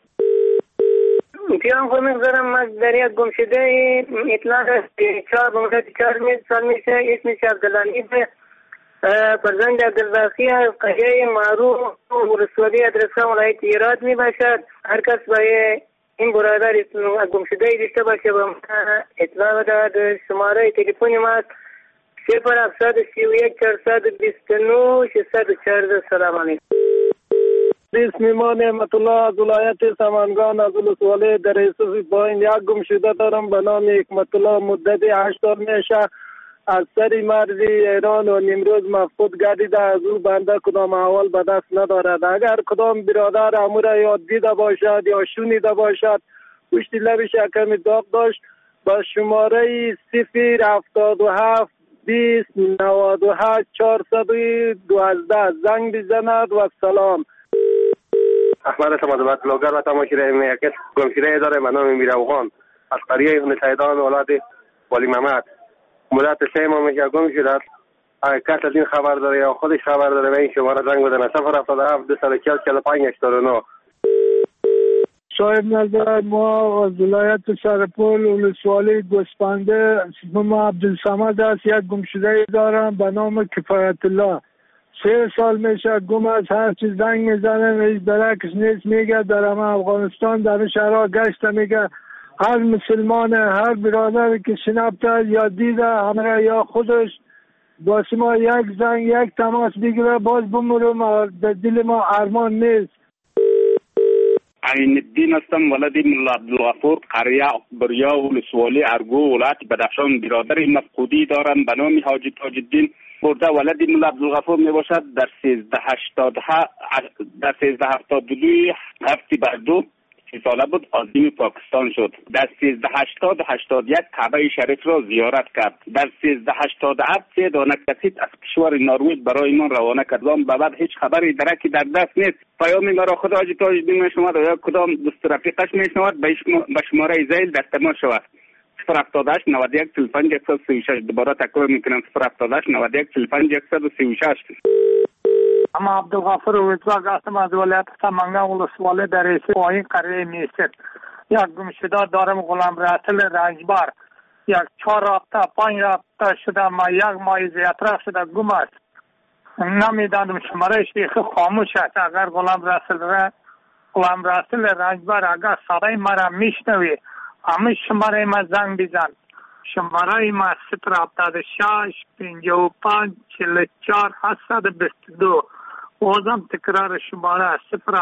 پیام خود میگذارم. من در یک گمشده اطلاع است که 4 سال میشه. اسمش عبدالعلی فرزند عبدالباقی از قریه معروف ولسوالی ادرسه ولایت هرات می باشد. هر کس باید این برادر گمشده داشته باشه به اطلاع بدهد. شماره تلفن ما 0-731-429-614. سلام علیکم. اسم ما نعمت الله از ولایت سمنگان از ولسوالی در یوسف پایین. یک گمشده دارم به نام حکمت الله. مدت 8 سال میشه از سر مرزی ایران و نیمروز مفقود گردیده. از او بنده کدام احوال به دست ندارد. اگر کدام برادر امور یا دیده باشد یا شنیده باشد، پشت لبش کمی داغ داشت، با شماره 0-77-20-98-412 زنگ بزند و سلام. احمد سمادبت بلاگر و تماشیره میکس گمشده داره به نام میروغان از قریه ابن سیدان ولاد ولی محمد. مدت 3 ماه میشه گم شده. اگر کس از این خبر داره یا خودش خبر داره به این شماره زنگ بزنه. 0-77-240-45-89. صاحب نظر ما از ولایت سرپل ولسوالی گوسپنده. اسم عبدالصمد است. یک گمشده دارم به نام کفایت الله. 3 سال میشه گم است. هر چیز زنگ میزنه هیچ درکش نیست. میگه در افغانستان در شهرها گشته. میگه هر مسلمان هر برادر که شناخته یا دیده همراه یا خودش باشه ما یک زنگ یک تماس بگیره باز بمرم. در دل ما ارمان نیست. عین الدین هستم ولد ملا عبدالغفور قریه بریا ولسوالی ارگو ولایت بدخشان. برادر مفقودی دارم به نام حاجی تاج الدین برده ولد ملا عبدالغفور می باشد. در 1372 هفته بعد 30 ساله بود عازم پاکستان شد. در 1381 کعبه شریف را زیارت کرد. در 1387 3 دانه کسیت از کشور نروژ برای ایمان روانه کرد. و بعد هیچ خبری درکی در دست نیست. پیام مرا خدا حاجی تاج الدین میشنود یا کدام دوست رفیقش میشنود به شماره زیل در تماس شود. 0-78-91-45-136. دوباره تکرار میکنم 0-78-91-45-136. اما عبدالغفور ویزاگ هستم از ولایت سمنگان ولسوالی در ایسی پایین قریه میسر. یک گمشده دارم غلام رسول رنجبر. 4 هفته 5 هفته شده ما 1 ماه زیادتر شده گم است. نمیدانم شماره شیخ خاموش است. اگر غلام رسول رنجبر اگر صدای مرا میشنوی همه شماره ما زنگ بزن. شماره ما 0-75-45-44-822. بازم تکرار شماره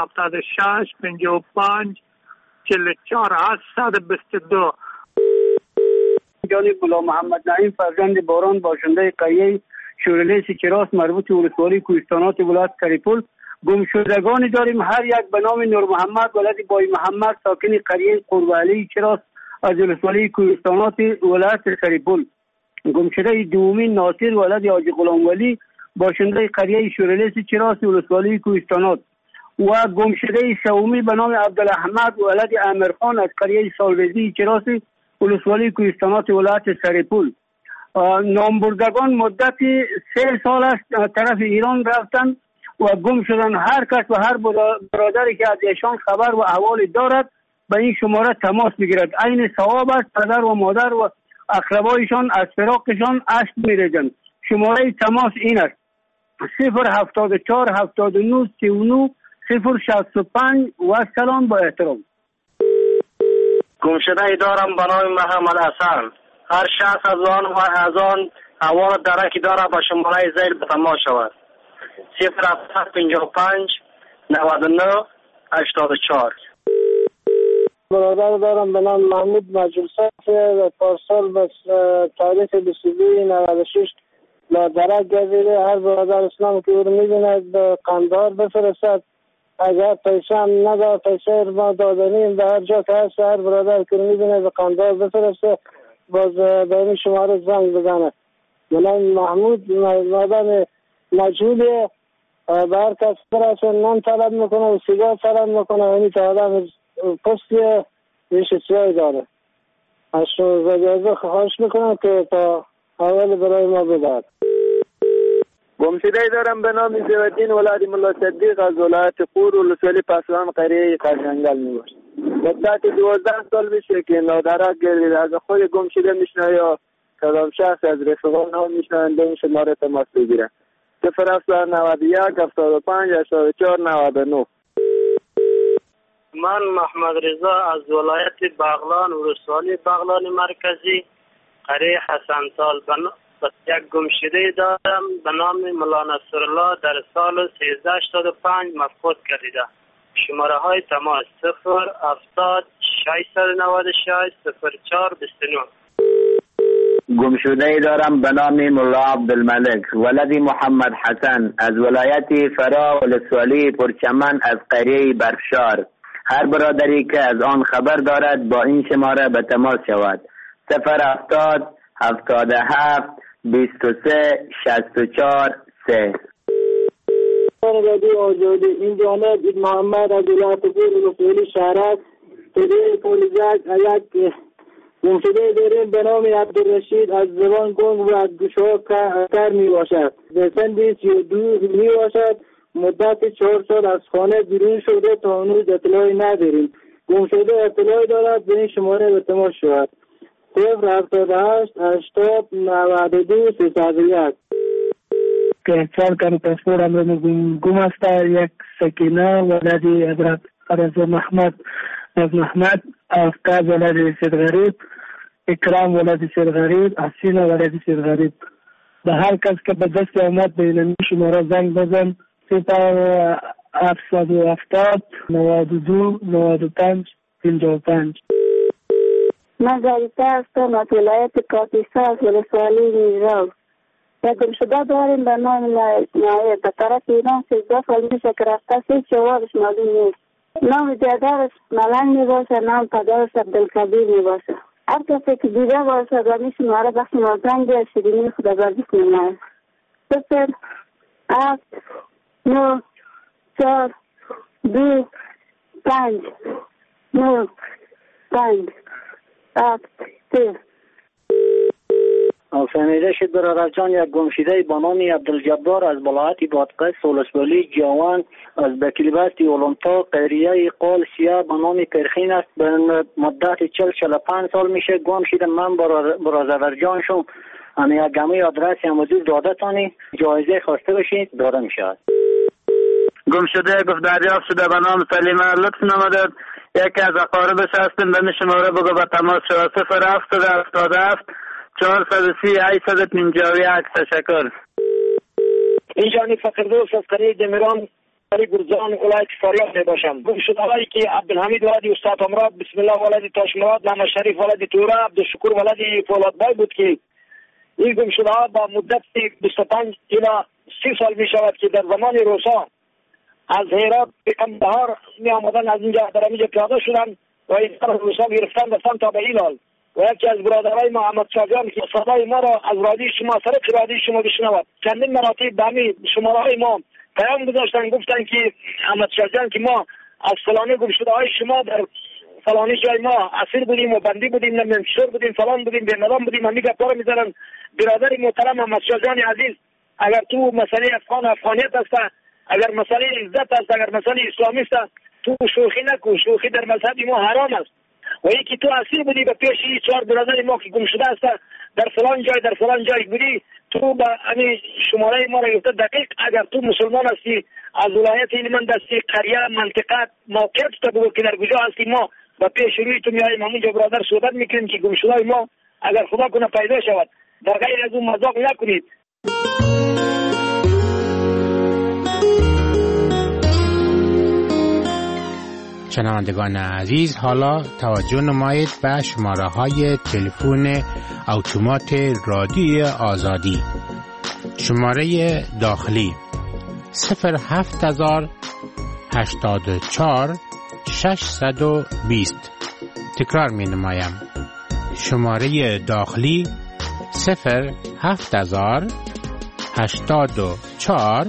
0-75-45-44-822. جانب غلام محمد نعیم فرزند باران باشنده قریه شورلیس کراس مربوط ولسوالی کوهستانات ولایت سرپل. گمشدگانی داریم. هر یک به نام نور محمد ولد بای محمد ساکن قریه قربعلی کراس از ولسوالی کوهستانات ولایت سرپل. گمشده دومی ناصر ولد حاجی غلام ولی باشنده قریه شورلیس چراسی ولسوالی کوهستانات و گمشده سومی به نام عبدالاحمد ولد امیرخان از قریه سالوزی چراسی ولسوالی کوهستانات ولایت سرپول. نامبردگان مدتی 3 سال است طرف ایران رفتن و گم شدن. هر کس و هر برادری که از ایشان خبر و احوال دارد به این شماره تماس بگیرد. عین ثواب است. پدر و مادر و اقربایشان از فراقشان اشک می‌ریزند. شماره تماس این است: 074 79 39 065 و سلام با احترام. گمشده دارم به نام محمد حسن. هر شخص از آن احوال درکی داره به شماره زیر به تماس شود: 055 99 84. برادر دارم به نام محمود مجلسات. پارسال به تاریخ 22/96 درک گردیده. هر برادر اسلام که او رو می‌بیند به قندهار بفرستد. اگر پیسه هم ندار، پیسه ما دادنیم به هر جا که هست. هر برادر که رو می‌بیند به قندهار بفرسته، باز به این شماره زنگ بزنه. به نام محمود، مادم مجهولیه. به هر کس برسه نان طلب میکنه و سیگار طلب میکنه. اینی که آدم پستی ریش سیاه داره. از اجازه خواهش میکنم که تا اول برای ما بدهد. گمشده دارم به نام زیادین ولادی ملا صدیق از ولایت قور ولسوالی پاسبان قریه قرجنگل میباشد. مدت 12 سال میشه که نادرک گردید. از خود گمشده میشنه یا کدام شخص از رفقان ها میشنن به این شماره تماس بگیرن: 091 75 84 99. من محمد رضا از ولایت بغلان ولسوالی بغلان مرکزی قریه حسن تال یک گمشده دارم به نام مولا نصرالله در سال 1385 مفقود گردیده. شماره های تماس 070 696 04 29. گمشده دارم به نام مولا عبدالملک ولدی محمد حسن از ولایت فرا ولسوالی پرچمن از قریه برفشار. هر برادری که از آن خبر دارد با این شماره به تماس شود: 070 77 23 64 3. این جانب محمد از ولایت ولسوالی شهرک تدیر پولیزک یک گمشده داریم به نام عبدالرشید. از زبان گنگ و از گوشها کر می باشد. سن 32 می باشد. مدت 4 سال از خانه بیرون شده تا هنوز اطلاعی نداریم. گمشده اطلاعی دارد به این شماره به تماس شود: 078 80 92 301. که 4 کم پاسپورت امروز گم است. یک سکینه ولدی حضرت رضا محمد از محمد، افکار ولدی سید غریب، اکرام ولدی سید غریب، حسینه ولدی سید غریب. به هر کس که به دست آمد به این شماره زنگ بزن: 770 92 95 55. من زریده هستم از ولایت کاپیسا از ولسوالی میرزاو. یک گمشده داریم به نام نایب. به طرف ایران 13 سال میشه که رفته. هیچ جوابش معلوم نیست. نام جدرش ملنگ میباشه، نام پدرش عبدالکبیر میباشه. هر کسی که دیده باشه و میشه ماره بخش مازنگ شیرینی خدا بردیش میمونه. 0 7 9 4 2 5 9 5 7 3. شنیده شد برادر جان، یک گمشده با نام عبدالجبار از ولایت بادغیس ولسوالی جوان از بکیلبست اولمتا قریه قال سیاه با نام پرخین است. به مدت 40-45 سال میشه گم شده. من برادر جان شم یک گمی آدرسی موجود داده تانی جایزه خواسته بشید داده میشود. گم شده گفت دریافت شده به نام سلیمه لطف نماده. یکی از اقاربش هستیم به شماره بگو به تماس شود: 077 430 851. تشکر. اینجانی فقردوست از قریه دمیران قریه گرزان ولایت فاریاب می باشم. گمشده هایی که عبدالحمید ولدی استاد امراد، بسم الله ولدی تاشمراد، محمد شریف ولدی توره، عبدالشکور ولدی فولادبای بود که این گمشده ها با مدت 25 الی 30 سال می شود که در زمان روسا از هرات به قندهار می آمدن. از اینجا در اینجا پیاده شدن و این روسا گرفتن رفتن تا به ایلال. و یکی از برادرای ما احمد شاجان که صدای ما را از رادیو شما طریق رادیو شما بشنود، چندین مراتب به همین شماره‌های ما پیام گذاشتن، گفتن که احمد شاجان که ما از فلانی گمشده‌های شما در فلانی جای ما اسیر بودیم و بندی بودیم، نمیدونم کشور بودیم، فلان بودیم، بی‌نظام بودیم، همین گپا رو می‌زنن. برادر محترم احمد شاجان عزیز، اگر تو مسئله افغانیت است، اگر مسئله عزت است، اگر مسئله اسلامیست است، تو شوخی نکن. شوخی در مذهب ما حرام است. و یکی تو اسیر بودی به پیش این 4 برادر ما که گم شده است در فلان جای بودی، تو به همین شماره ما را گفته دقیق اگر تو مسلمان هستی از ولایت هلمند هستی، قریه، منطقه، موقعیت تو بگو که در کجا هستی، ما به پیش روی تو میاییم همونجا برادر صحبت میکنیم که گم شده ما اگر خدا کنه پیدا شود. در غیر از اون مذاق نکنید. شنوندگان عزیز، حالا توجه نمایید به شماره های تلفن اتومات رادیو آزادی. شماره داخلی 07084 620. تکرار می نمایم. شماره داخلی 07084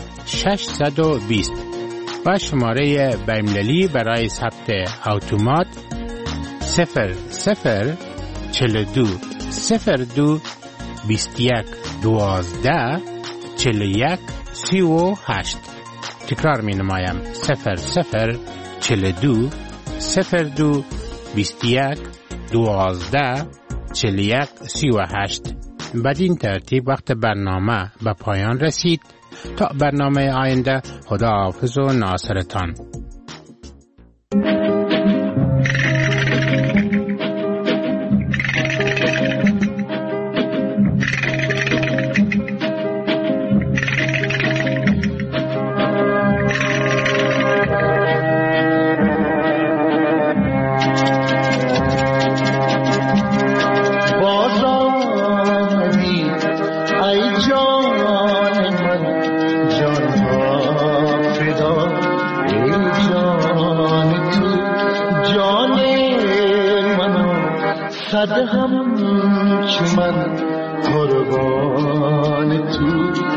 620 و شماره بین‌المللی برای ثبت اتومات 0042 02 21 12 41 38. تکرار می نمایم 0042 02 21 12 41 38. بدین ترتیب وقت برنامه به پایان رسید. تا برنامه آینده، خدا حافظ و ناصرتان. صد هم چمن قربان تو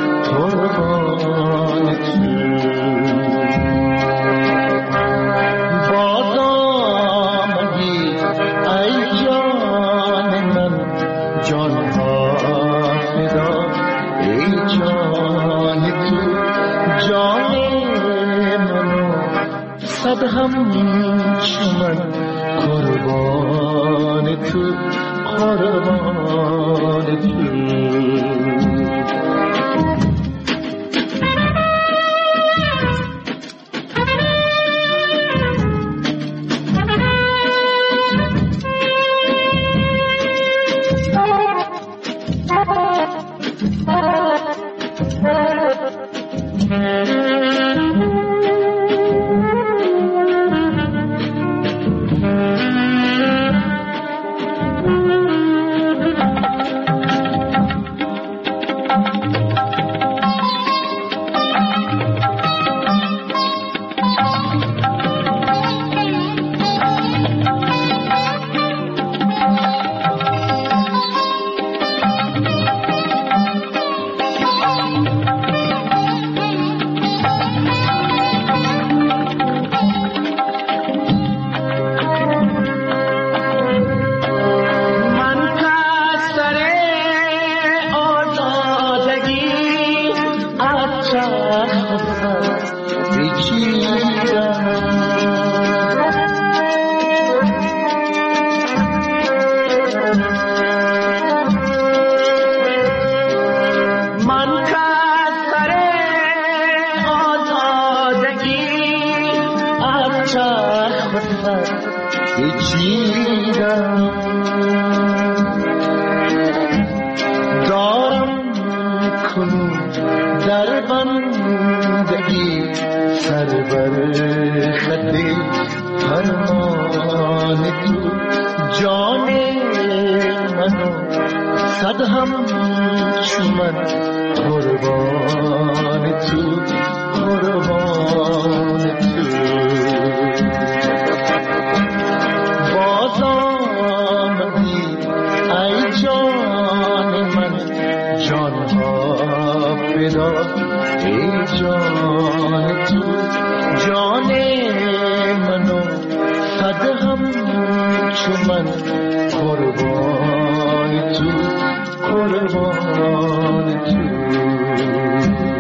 باز آمدی ای جان من، جان ها فدا ای جان تو، جان منو صد هم چمن قربان تو باز آمدی ای جان تو جان منو صد همچو من قربان تو قربان تو